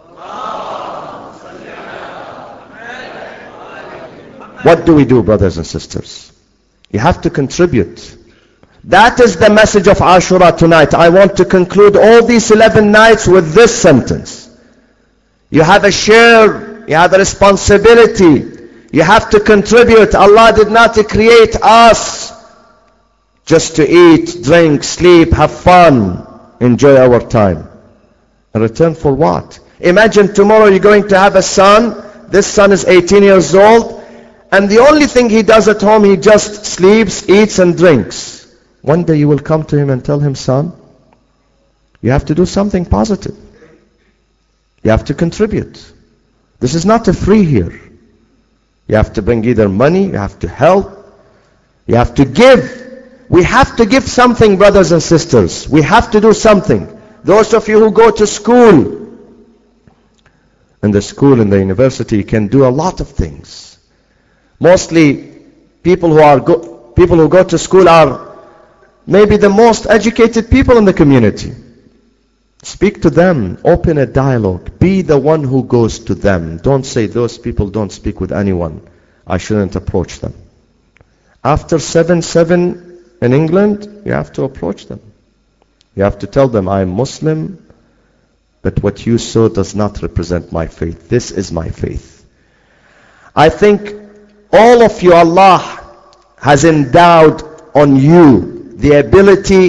What do we do, brothers and sisters? You have to contribute. That is the message of Ashura tonight. I want to conclude all these eleven nights with this sentence. You have a share, you have a responsibility, you have to contribute. Allah did not create us just to eat, drink, sleep, have fun, enjoy our time. In return for what? Imagine tomorrow you're going to have a son. This son is eighteen years old. And the only thing he does at home, he just sleeps, eats and drinks. One day you will come to him and tell him, son, you have to do something positive. You have to contribute. This is not a free here. You have to bring either money, you have to help, you have to give. We have to give something, brothers and sisters. We have to do something. Those of you who go to school, in the school, in the university, you can do a lot of things. Mostly people who are go, people who go to school are maybe the most educated people in the community. Speak to them, open a dialogue, be the one who goes to them. Don't say those people don't speak with anyone, I shouldn't approach them. After seven seven in England, you have to approach them. You have to tell them, I am Muslim, but what you saw does not represent my faith. This is my faith. I think all of you, Allah has endowed on you the ability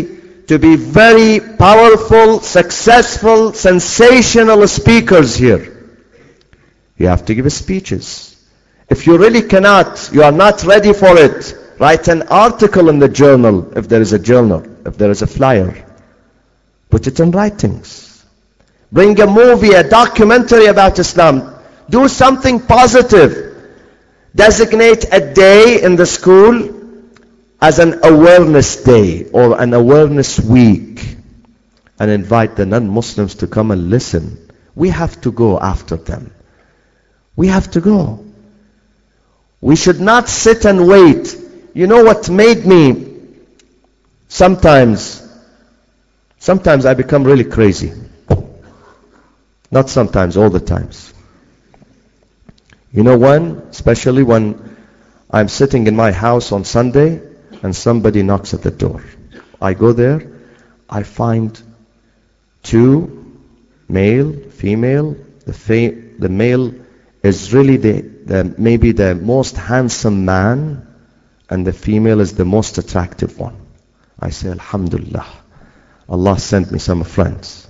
to be very powerful, successful, sensational speakers here. You have to give speeches. If you really cannot, you are not ready for it, write an article in the journal, if there is a journal, if there is a flyer. Put it in writings. Bring a movie, a documentary about Islam. Do something positive. Designate a day in the school as an awareness day or an awareness week, and invite the non-Muslims to come and listen. We have to go after them. We have to go. We should not sit and wait. You know what made me sometimes, sometimes I become really crazy. Not sometimes, all the times. You know when? Especially when I'm sitting in my house on Sunday and somebody knocks at the door. I go there, I find two, male, female. The, fa- the male is really the, the maybe the most handsome man, and the female is the most attractive one. I say, Alhamdulillah, Allah sent me some friends.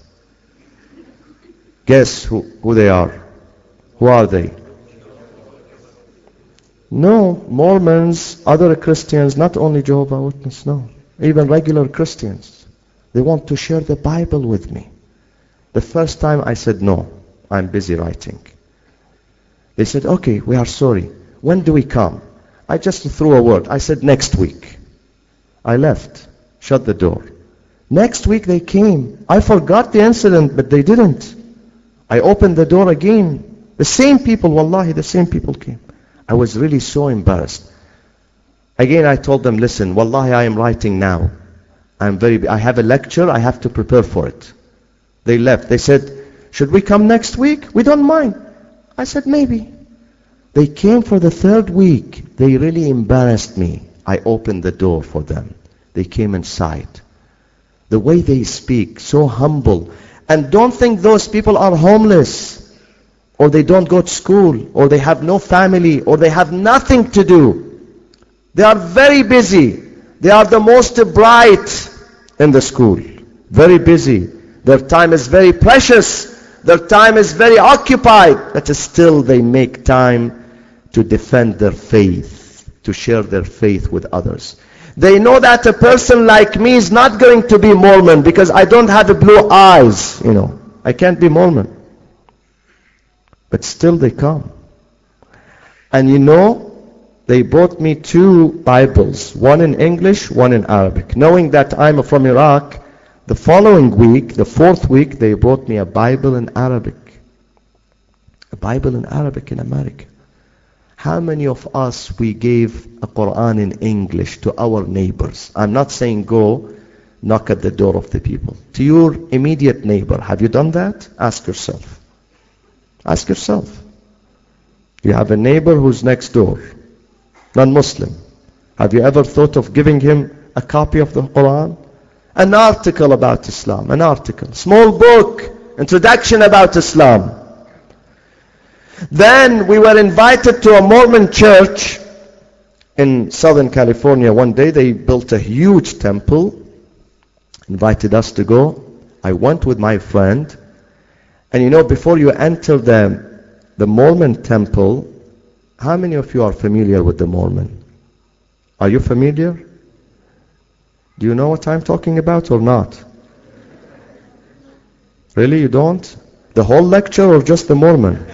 Guess who, who they are? Who are they? No, Mormons, other Christians, not only Jehovah's Witnesses, no. Even regular Christians. They want to share the Bible with me. The first time I said, no, I'm busy writing. They said, okay, we are sorry. When do we come? I just threw a word. I said, next week. I left, shut the door. Next week they came. I forgot the incident, but they didn't. I opened the door again. The same people, wallahi, the same people came. I was really so embarrassed. Again, I told them, listen, wallahi, I am writing now. I'm very, I have a lecture, I have to prepare for it. They left. They said, should we come next week? We don't mind. I said, maybe. They came for the third week. They really embarrassed me. I opened the door for them. They came inside. The way they speak, so humble. And don't think those people are homeless, or they don't go to school, or they have no family, or they have nothing to do. They are very busy. They are the most bright in the school. Very busy. Their time is very precious. Their time is very occupied. But still they make time to defend their faith, to share their faith with others. They know that a person like me is not going to be Mormon because I don't have blue eyes, you know. I can't be Mormon. But still they come. And you know, they brought me two Bibles, one in English, one in Arabic. Knowing that I'm from Iraq, the following week, the fourth week, they brought me a Bible in Arabic. A Bible in Arabic in America. How many of us we gave a Quran in English to our neighbors? I'm not saying go knock at the door of the people. To your immediate neighbor, have you done that? Ask yourself. Ask yourself. You have a neighbor who's next door, non-Muslim. Have you ever thought of giving him a copy of the Quran? An article about Islam, an article. Small book, introduction about Islam. Then we were invited to a Mormon church in Southern California. One day they built a huge temple, invited us to go. I went with my friend. And you know, before you enter the, the Mormon temple, how many of you are familiar with the Mormon? Are you familiar? Do you know what I'm talking about or not? Really, you don't? The whole lecture or just the Mormon?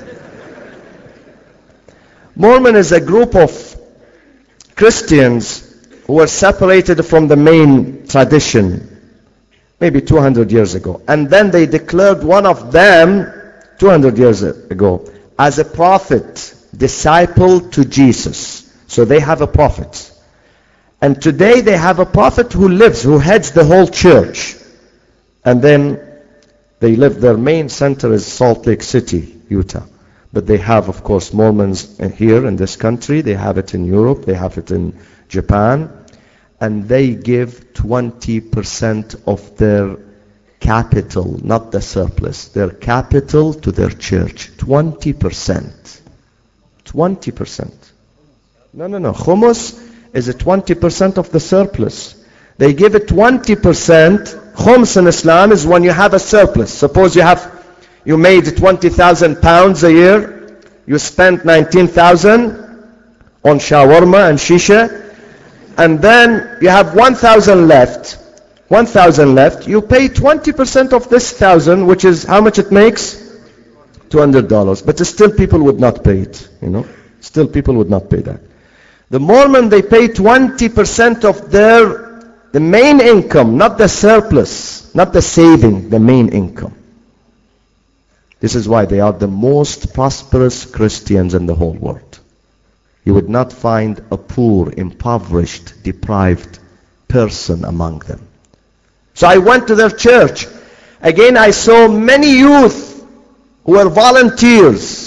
Mormon is a group of Christians who were separated from the main tradition maybe two hundred years ago. And then they declared one of them two hundred years ago as a prophet, disciple to Jesus. So they have a prophet. And today they have a prophet who lives, who heads the whole church. And then they live, their main center is Salt Lake City, Utah. But they have, of course, Mormons here in this country. They have it in Europe. They have it in Japan. And they give twenty percent of their capital, not the surplus, their capital to their church. twenty percent. twenty percent. No, no, no. Humus is a twenty percent of the surplus. They give it twenty percent. Khums in Islam is when you have a surplus. Suppose you have, you made twenty thousand pounds a year. You spent nineteen thousand on shawarma and shisha. And then you have one thousand left. one thousand left. You pay twenty percent of this thousand, which is how much it makes? two hundred dollars. But still people would not pay it, you know. Still people would not pay that. The Mormon, they pay twenty percent of their, the main income, not the surplus, not the saving, the main income. This is why they are the most prosperous Christians in the whole world. You would not find a poor, impoverished, deprived person among them. So I went to their church. Again, I saw many youth who were volunteers.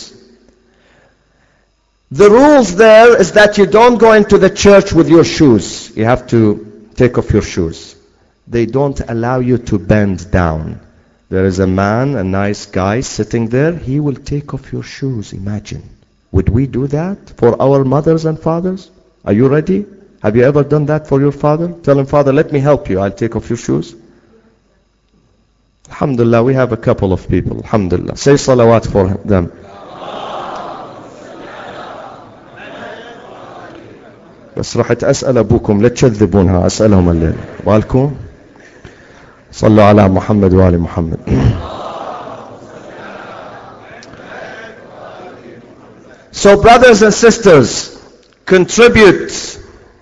The rules there is that you don't go into the church with your shoes. You have to take off your shoes. They don't allow you to bend down. There is a man, a nice guy sitting there. He will take off your shoes. Imagine. Would we do that for our mothers and fathers? Are you ready? Have you ever done that for your father? Tell him, Father, let me help you. I'll take off your shoes. Alhamdulillah, we have a couple of people. Alhamdulillah. Say salawat for them. بس راح أسأل أبوكم لا تكذبونها. أسألهم الليل. والكم صلوا على محمد وآل محمد. So brothers and sisters, contribute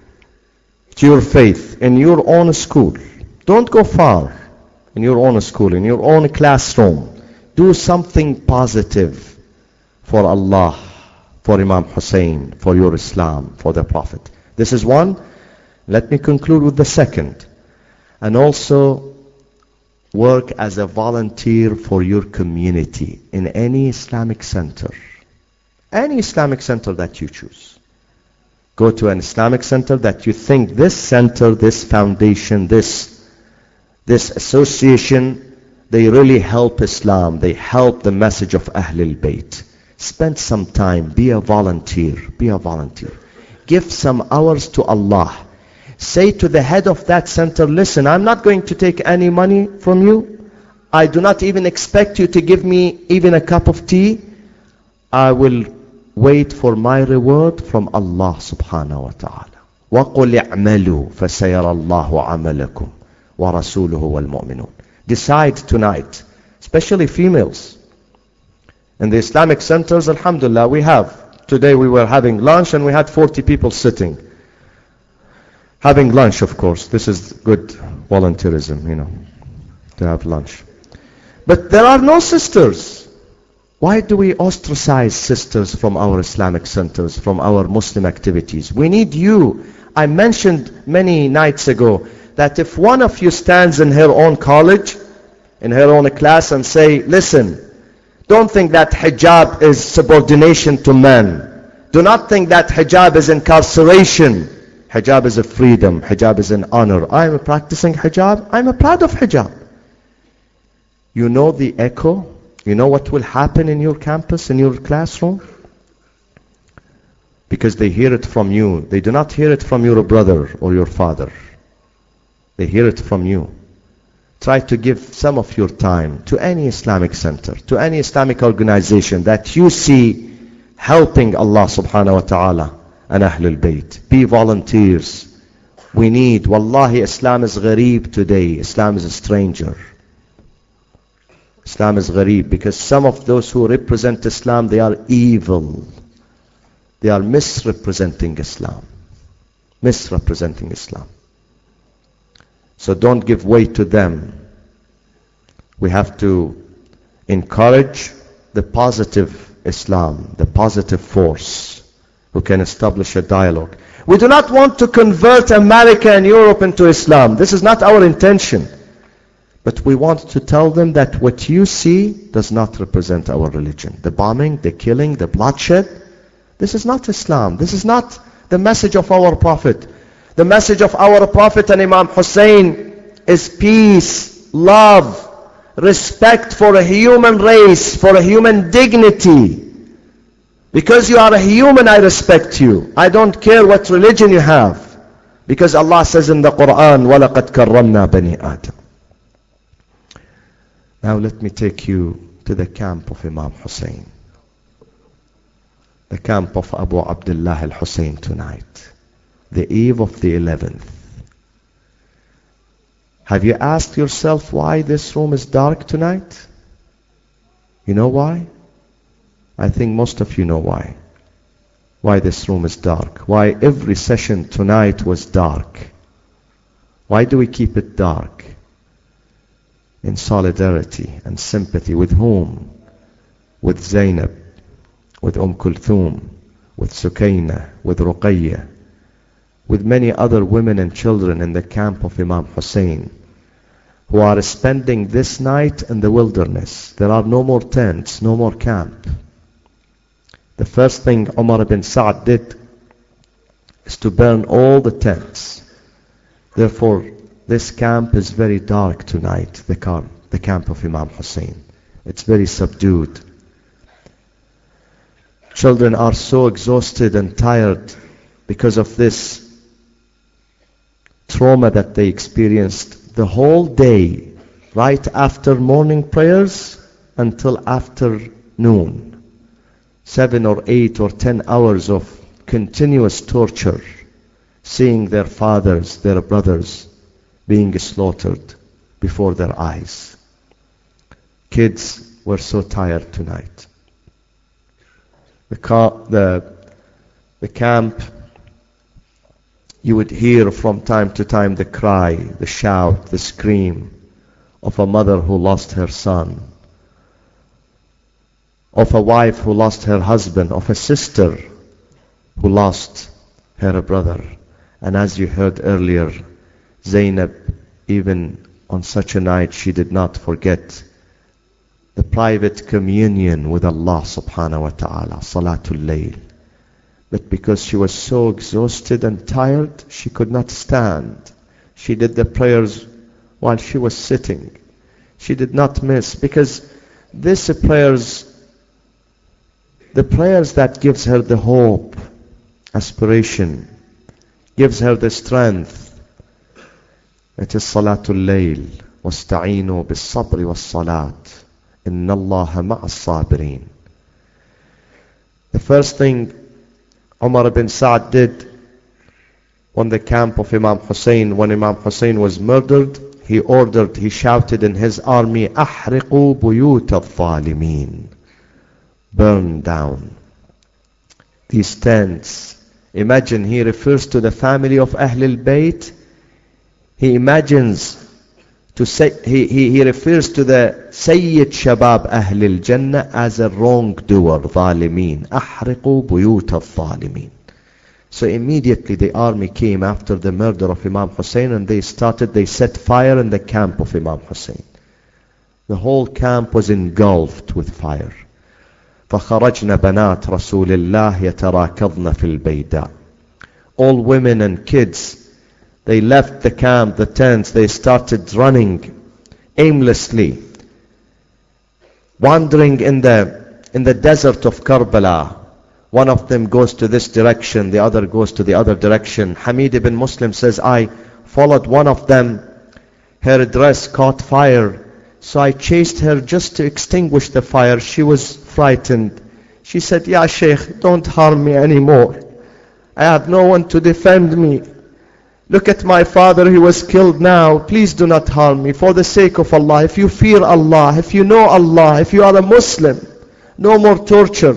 to your faith in your own school. Don't go far. In your own school, in your own classroom. Do something positive for Allah, for Imam Hussein, for your Islam, for the Prophet. This is one. Let me conclude with the second. And also work as a volunteer for your community in any Islamic center. Any Islamic center that you choose. Go to an Islamic center that you think this center, this foundation, this This association, they really help Islam. They help the message of Ahlul Bayt. Spend some time. Be a volunteer. Be a volunteer. Give some hours to Allah. Say to the head of that center, listen, I'm not going to take any money from you. I do not even expect you to give me even a cup of tea. I will wait for my reward from Allah subhanahu wa ta'ala. وَقُلْ اعْمَلُوا فَسَيَرَ اللَّهُ عَمَلَكُمْ وَرَسُولُهُ وَالْمُؤْمِنُونَ. Decide tonight, especially females. In the Islamic centers, alhamdulillah, we have. Today we were having lunch and we had forty people sitting. Having lunch, of course. This is good volunteerism, you know, to have lunch. But there are no sisters. Why do we ostracize sisters from our Islamic centers, from our Muslim activities? We need you. I mentioned many nights ago that if one of you stands in her own college, in her own class and say, listen, don't think that hijab is subordination to men. Do not think that hijab is incarceration. Hijab is a freedom. Hijab is an honor. I am practicing hijab. I am proud of hijab. You know the echo? You know what will happen in your campus, in your classroom? Because they hear it from you. They do not hear it from your brother or your father. They hear it from you. Try to give some of your time to any Islamic center, to any Islamic organization that you see helping Allah subhanahu wa ta'ala and Ahlul Bayt. Be volunteers. We need, wallahi, Islam is ghareeb today. Islam is a stranger. Islam is ghareeb because some of those who represent Islam, they are evil. They are misrepresenting Islam. Misrepresenting Islam. So don't give way to them. We have to encourage the positive Islam, the positive force who can establish a dialogue. We do not want to convert America and Europe into Islam. This is not our intention. But we want to tell them that what you see does not represent our religion. The bombing, the killing, the bloodshed, this is not Islam. This is not the message of our Prophet. The message of our Prophet and Imam Hussein is peace, love, respect for a human race, for a human dignity. Because you are a human, I respect you. I don't care what religion you have. Because Allah says in the Quran, وَلَقَدْ كَرَّمْنَا بَنِي آدَمَ. Now let me take you to the camp of Imam Hussein. The camp of Abu Abdullah al-Hussein tonight. The eve of the eleventh. Have you asked yourself why this room is dark tonight? You know why? I think most of you know why. Why this room is dark. Why every session tonight was dark. Why do we keep it dark? In solidarity and sympathy with whom? With Zainab, with Umm Kulthum, with Sukaina, with Ruqayya, with many other women and children in the camp of Imam Hussein, who are spending this night in the wilderness. There are no more tents, no more camp. The first thing Umar ibn Sa'd did is to burn all the tents. Therefore, this camp is very dark tonight, the camp, the camp of Imam Hussein. It's very subdued. Children are so exhausted and tired because of this trauma that they experienced the whole day, right after morning prayers until afternoon. Seven or eight or ten hours of continuous torture, seeing their fathers, their brothers being slaughtered before their eyes. Kids were so tired tonight. The, car, the, the camp, you would hear from time to time the cry, the shout, the scream of a mother who lost her son, of a wife who lost her husband, of a sister who lost her brother. And as you heard earlier, Zainab, even on such a night, she did not forget the private communion with Allah subhanahu wa ta'ala, Salatul Layl. But because she was so exhausted and tired, she could not stand. She did the prayers while she was sitting. She did not miss, because these prayers, the prayers that gives her the hope, aspiration, gives her the strength. It is Salatul Layl. وَاسْتَعِينُوا بِالصَّبْرِ وَالصَّلَاةِ إِنَّ اللَّهَ مَعَ الصَّابِرِينَ. The first thing Umar ibn Sa'd did on the camp of Imam Hussein, when Imam Hussein was murdered, he ordered, he shouted in his army, أَحْرِقُوا بُيُوتَ الظَّالِمِينَ. Burn down these tents. Imagine, he refers to the family of Ahlul Bayt. He imagines to say, he, he, he refers to the Sayyid Shabab Ahlul Jannah as a wrongdoer, ظالمين. أحرقوا بيوت الظالمين. So immediately the army came after the murder of Imam Hussein, and they started, they set fire in the camp of Imam Hussein. The whole camp was engulfed with fire. فخرجنا بنات رسول الله يتراكضن في البيداء. All women and kids, they left the camp, the tents, they started running aimlessly, wandering in the in the desert of Karbala. One of them goes to this direction, the other goes to the other direction. Hamid ibn Muslim says, I followed one of them. Her dress caught fire, so I chased her just to extinguish the fire. She was frightened. She said, Ya Shaykh, don't harm me anymore. I have no one to defend me. Look at my father, he was killed now. Please do not harm me for the sake of Allah. If you fear Allah, if you know Allah, if you are a Muslim, no more torture.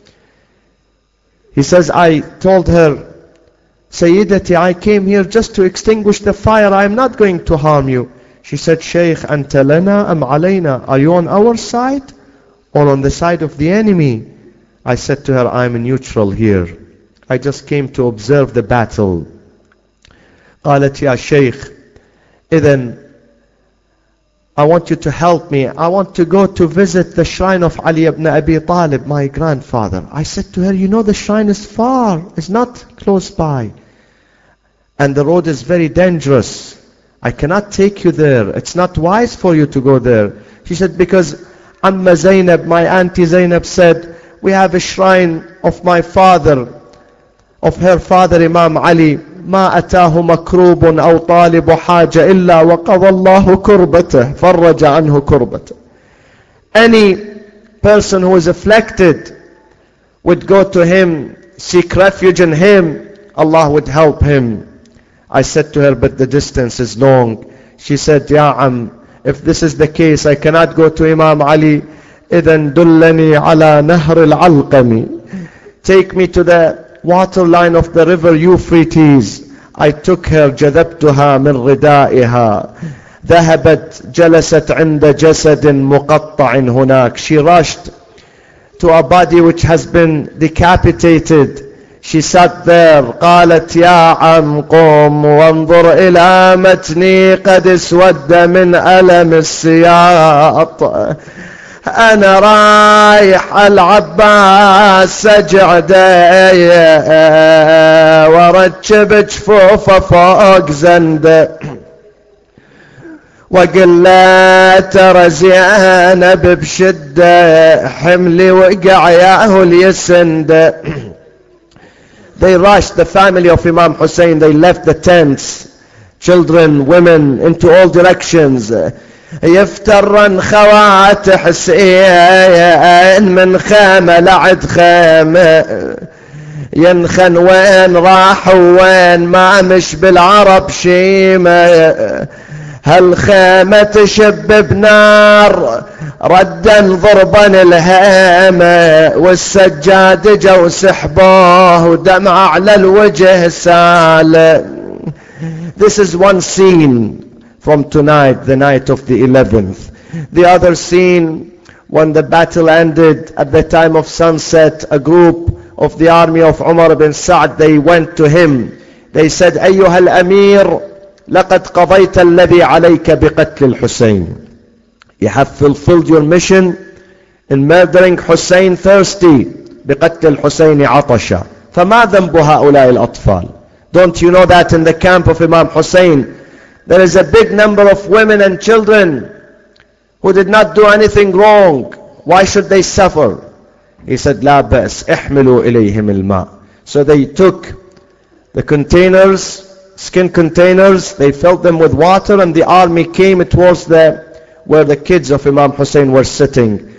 He says, I told her, Sayyidati, I came here just to extinguish the fire. I am not going to harm you. She said, Shaykh, anta lana am alayna? Are you on our side or on the side of the enemy? I said to her, I am neutral here. I just came to observe the battle. قالت يا شيخ, إذن I want you to help me. I want to go to visit the shrine of Ali ibn Abi Talib, my grandfather. I said to her, you know the shrine is far, it's not close by. And the road is very dangerous. I cannot take you there. It's not wise for you to go there. She said, because Amma Zainab, my auntie Zainab said, we have a shrine of my father, of her father Imam Ali, ما أتاه مكروب أو طالب حاجة إلا وقضى الله كربته فرج عنه كربته. Any person who is afflicted would go to him, seek refuge in him, Allah would help him. I said to her, but the distance is long. She said, Ya Am, if this is the case, I cannot go to Imam Ali. إِذَنْ دُلَّنِي عَلَى نَهْرِ الْعَلْقَمِ. Take me to the water line of the river Euphrates. I took her, جذبتها من ردائها. ذهبت جلست عند جسد مقطع هناك. She rushed to a body which has been decapitated. She sat there. قالت يا عم قم وانظر إلى متني قد اسود من ألم السياط. أنا رايح العباس سجعدي وركب جفوفه فوق زنده وقل لا ترى زينب بشدة حملي وقع ياهو اليسند. They rushed, the family of Imam Hussein, they left the tents, children, women, into all directions. يفترن خوات حسين من خيمة لعد خيمة ينخن وين راحوا وين ما مش بالعرب شيمة. هالخيمة تشب بنار ردا ضربا الهامة والسجاد جو سحبوه ودمع على الوجه سال. This is one scene from tonight, the night of the eleventh. The other scene, when the battle ended at the time of sunset, a group of the army of Umar bin Sa'd, they went to him. They said, أيها الأمير لقد قضيت الذي عليك بقتل الحسين. You have fulfilled your mission in murdering Hussein thirsty. بقتل الحسين عطشا. فما ذنب هؤلاء الأطفال? Don't you know that in the camp of Imam Hussein there is a big number of women and children who did not do anything wrong? Why should they suffer? He said, لا بأس احملوا إليهم الماء. So they took the containers, skin containers, they filled them with water, and the army came towards the where the kids of Imam Hussein were sitting.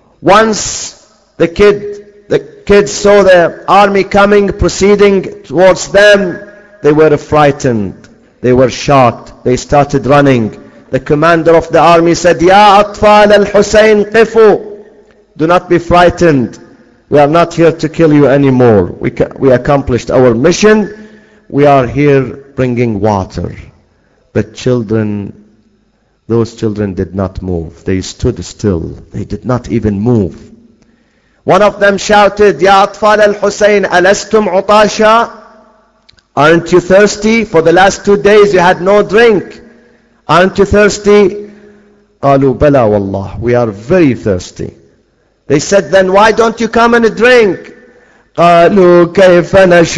Once the kid the kids saw the army coming, proceeding towards them, they were frightened. They were shocked. They started running. The commander of the army said, Ya atfal al-Husayn qifu. Do not be frightened. We are not here to kill you anymore. We, we accomplished our mission. We are here bringing water. But children, those children did not move. They stood still. They did not even move. One of them shouted, Ya atfal al-Husayn, alastum utasha? Aren't you thirsty? For the last two days you had no drink. Aren't you thirsty? قالوا بلى والله, we are very thirsty. They said, then why don't you come and drink? قالوا كيف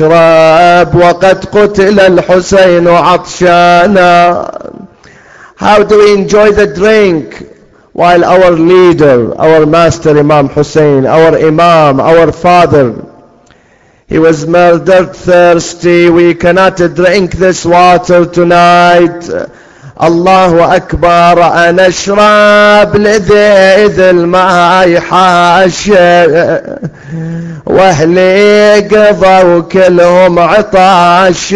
نشرب وقد قتل الحسين عطشانا. How do we enjoy the drink while our leader, our master Imam Hussein, our Imam, our father, he was murdered thirsty. We cannot drink this water tonight. Allahu Akbar. أنا أشرب لذيذ الماء يحاش وأهلي قضوا كلهم عطاش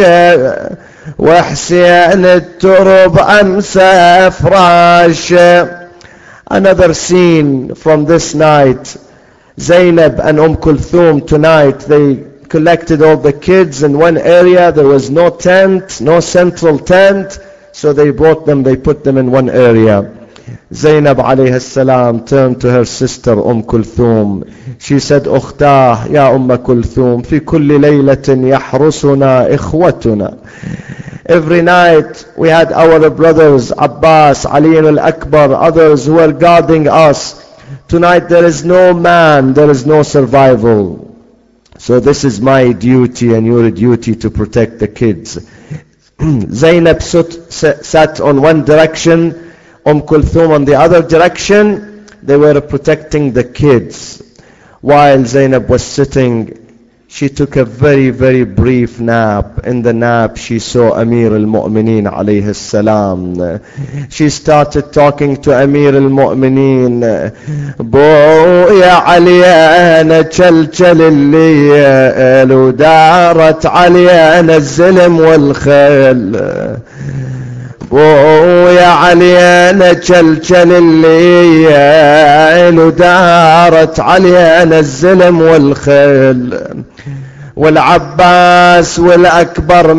وحسين الترب أمسى فراش. Another scene from this night. Zainab and Umm Kulthum tonight, they collected all the kids in one area. There was no tent, no central tent, so they brought them, they put them in one area. Zainab alayhi salam turned to her sister Umm Kulthum. She said, أختاه يا أم كلثوم في كل ليلة يحرسنا إخوتنا. Every night we had our brothers Abbas, Ali al-Akbar, others who were guarding us. Tonight there is no man, there is no survival. So this is my duty and your duty to protect the kids. Zainab sat on one direction, Umm Kulthum on the other direction. They were protecting the kids. While Zainab was sitting she took a very, very brief nap. In the nap, she saw Amir al-Mu'mineen alayhi salam. She started talking to Amir al-Mu'mineen. Bo ya aliyana chalchal الليل ودارت علينا الزلم والخيل. ويا علينا جلجل الليل ودارت علينا الزلم والخيل. والعباس والأكبر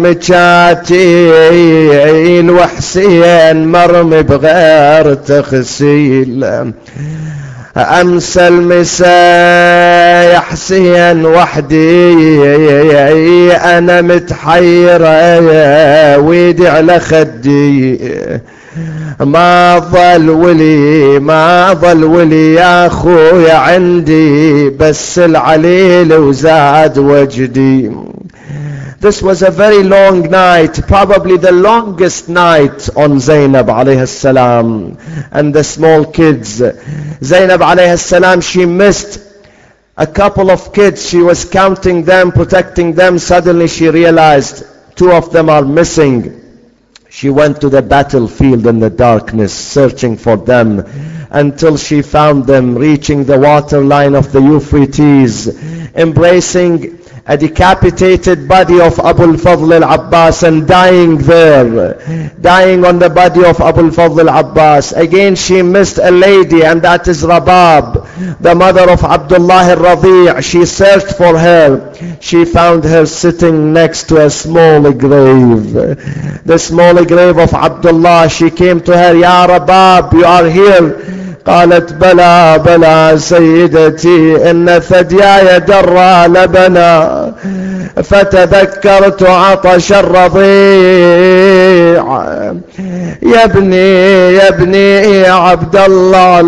مجاتيل وحسين مرمي بغير تغسيل. أمسى المساء يا حسين وحدي أنا متحيرة ويدي على خدي. ما ظل ولي ما ظل ولي يا أخويا عندي بس العليل وزاد وجدي. This was a very long night, probably the longest night on Zainab alayhi salam and the small kids. Zainab alayhi salam, she missed a couple of kids. She was counting them, protecting them. Suddenly she realized two of them are missing. She went to the battlefield in the darkness, searching for them until she found them, reaching the waterline of the Euphrates, embracing a decapitated body of Abu al-Fadl al-Abbas and dying there, dying on the body of Abu al-Fadl al-Abbas. Again she missed a lady, and that is Rabab, the mother of Abdullah al-Radi'. She searched for her. She found her sitting next to a small grave, the small grave of Abdullah. She came to her, Ya Rabab, you are here. قالت بلى بلى سيدتي إن ثدياي درى لبنا فتذكرت عطش الرضيع. يا ابني يا ابني يا عبد الله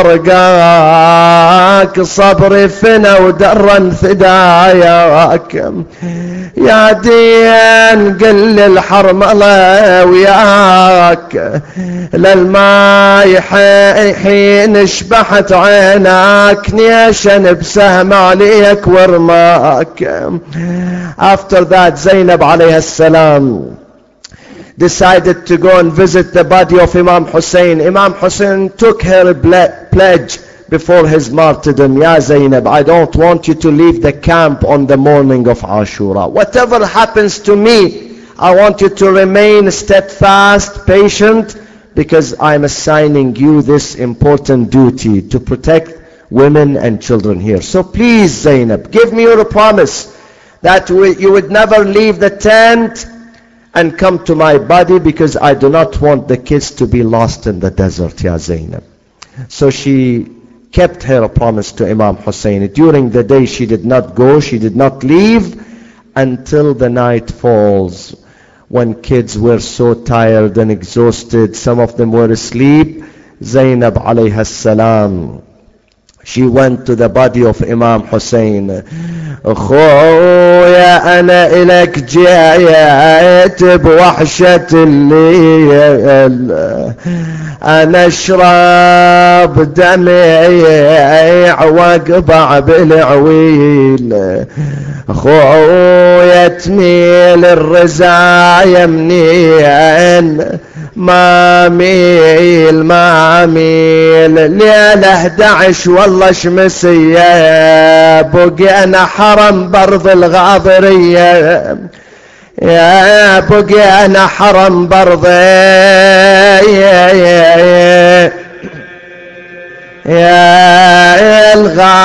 لفرقاك صبري فينا ودرا ثداياك. يا دين قل الحرملة وياك للماء حين شبحت عيناك نيشن بسهم عليك ورماك. After that, Zainab alayhi salam decided to go and visit the body of Imam Hussein. Imam Hussein took her pledge before his martyrdom. Ya Zainab, I don't want you to leave the camp on the morning of Ashura. Whatever happens to me, I want you to remain steadfast, patient, because I'm assigning you this important duty to protect women and children here. So please, Zainab, give me your promise that you would never leave the tent and come to my body, because I do not want the kids to be lost in the desert, Ya Zainab. So she kept her promise to Imam Hussein. During the day she did not go, she did not leave until the night falls, when kids were so tired and exhausted, some of them were asleep. Zainab alayha salam, she went to the body of Imam Hussein. خويا أنا إلك جايت بوحشة الليل، أنا أشرب دمع واقبع بالعويل. خويا تميل الرزايا منين ما ميل ما ميل. ليلة احد عشر والله شمسية بقينا حرم برض الغاضرية. يا بقينا حرم برض يا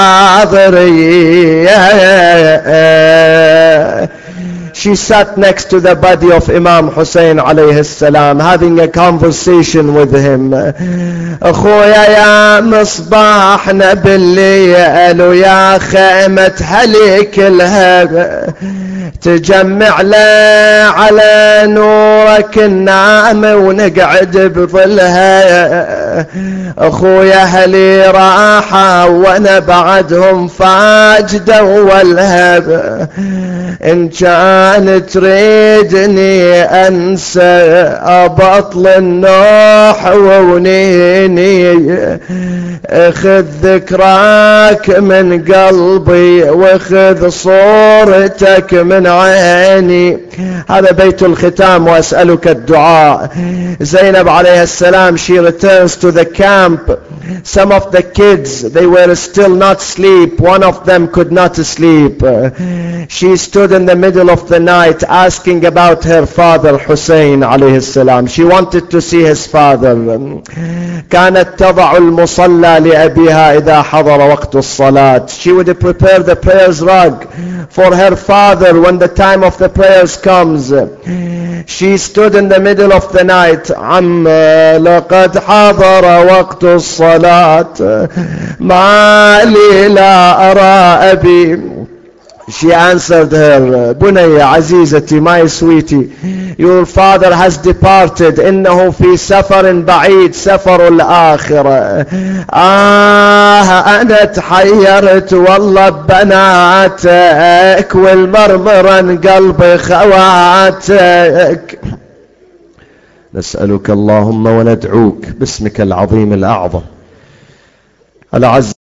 الغاضرية. She sat next to the body of Imam Hussein alayhi salam, having a conversation with him. أخويا يا مصباحنا بالليل ويا خيمة هليك الهب، تجمع له على نورك النعم ونقعد بظلها. أخويا هلي راحة وانا بعدهم فاجدة والهب. إن كان تريدني أنسى أبطل النوح ونيني، خذ ذكراك من قلبي وخذ صورتك من عيني. هذا بيت الختام وأسألك الدعاء. زينب عليه السلام, she returns to the camp. Some of the kids, they were still not asleep. One of them could not sleep. She stood in the middle of the night asking about her father Hussein عليه السلام. She wanted to see his father. كانت تضع المصلى لأبيها إذا حضر وقت الصلاة. She would prepare the prayers rug for her father when the time of the prayers comes. She stood in the middle of the night. عم لقد حضر وقت الصلاة ما لي لا أرى أبي. She answered her, بني عزيزتي, my sweetie, your father has departed. إنه في سفر بعيد, سفر الآخرة. آه أنا تحيرت والله ببناتك والمرمرا قلب خواتك. نسألك اللهم وندعوك باسمك العظيم الأعظم الأعز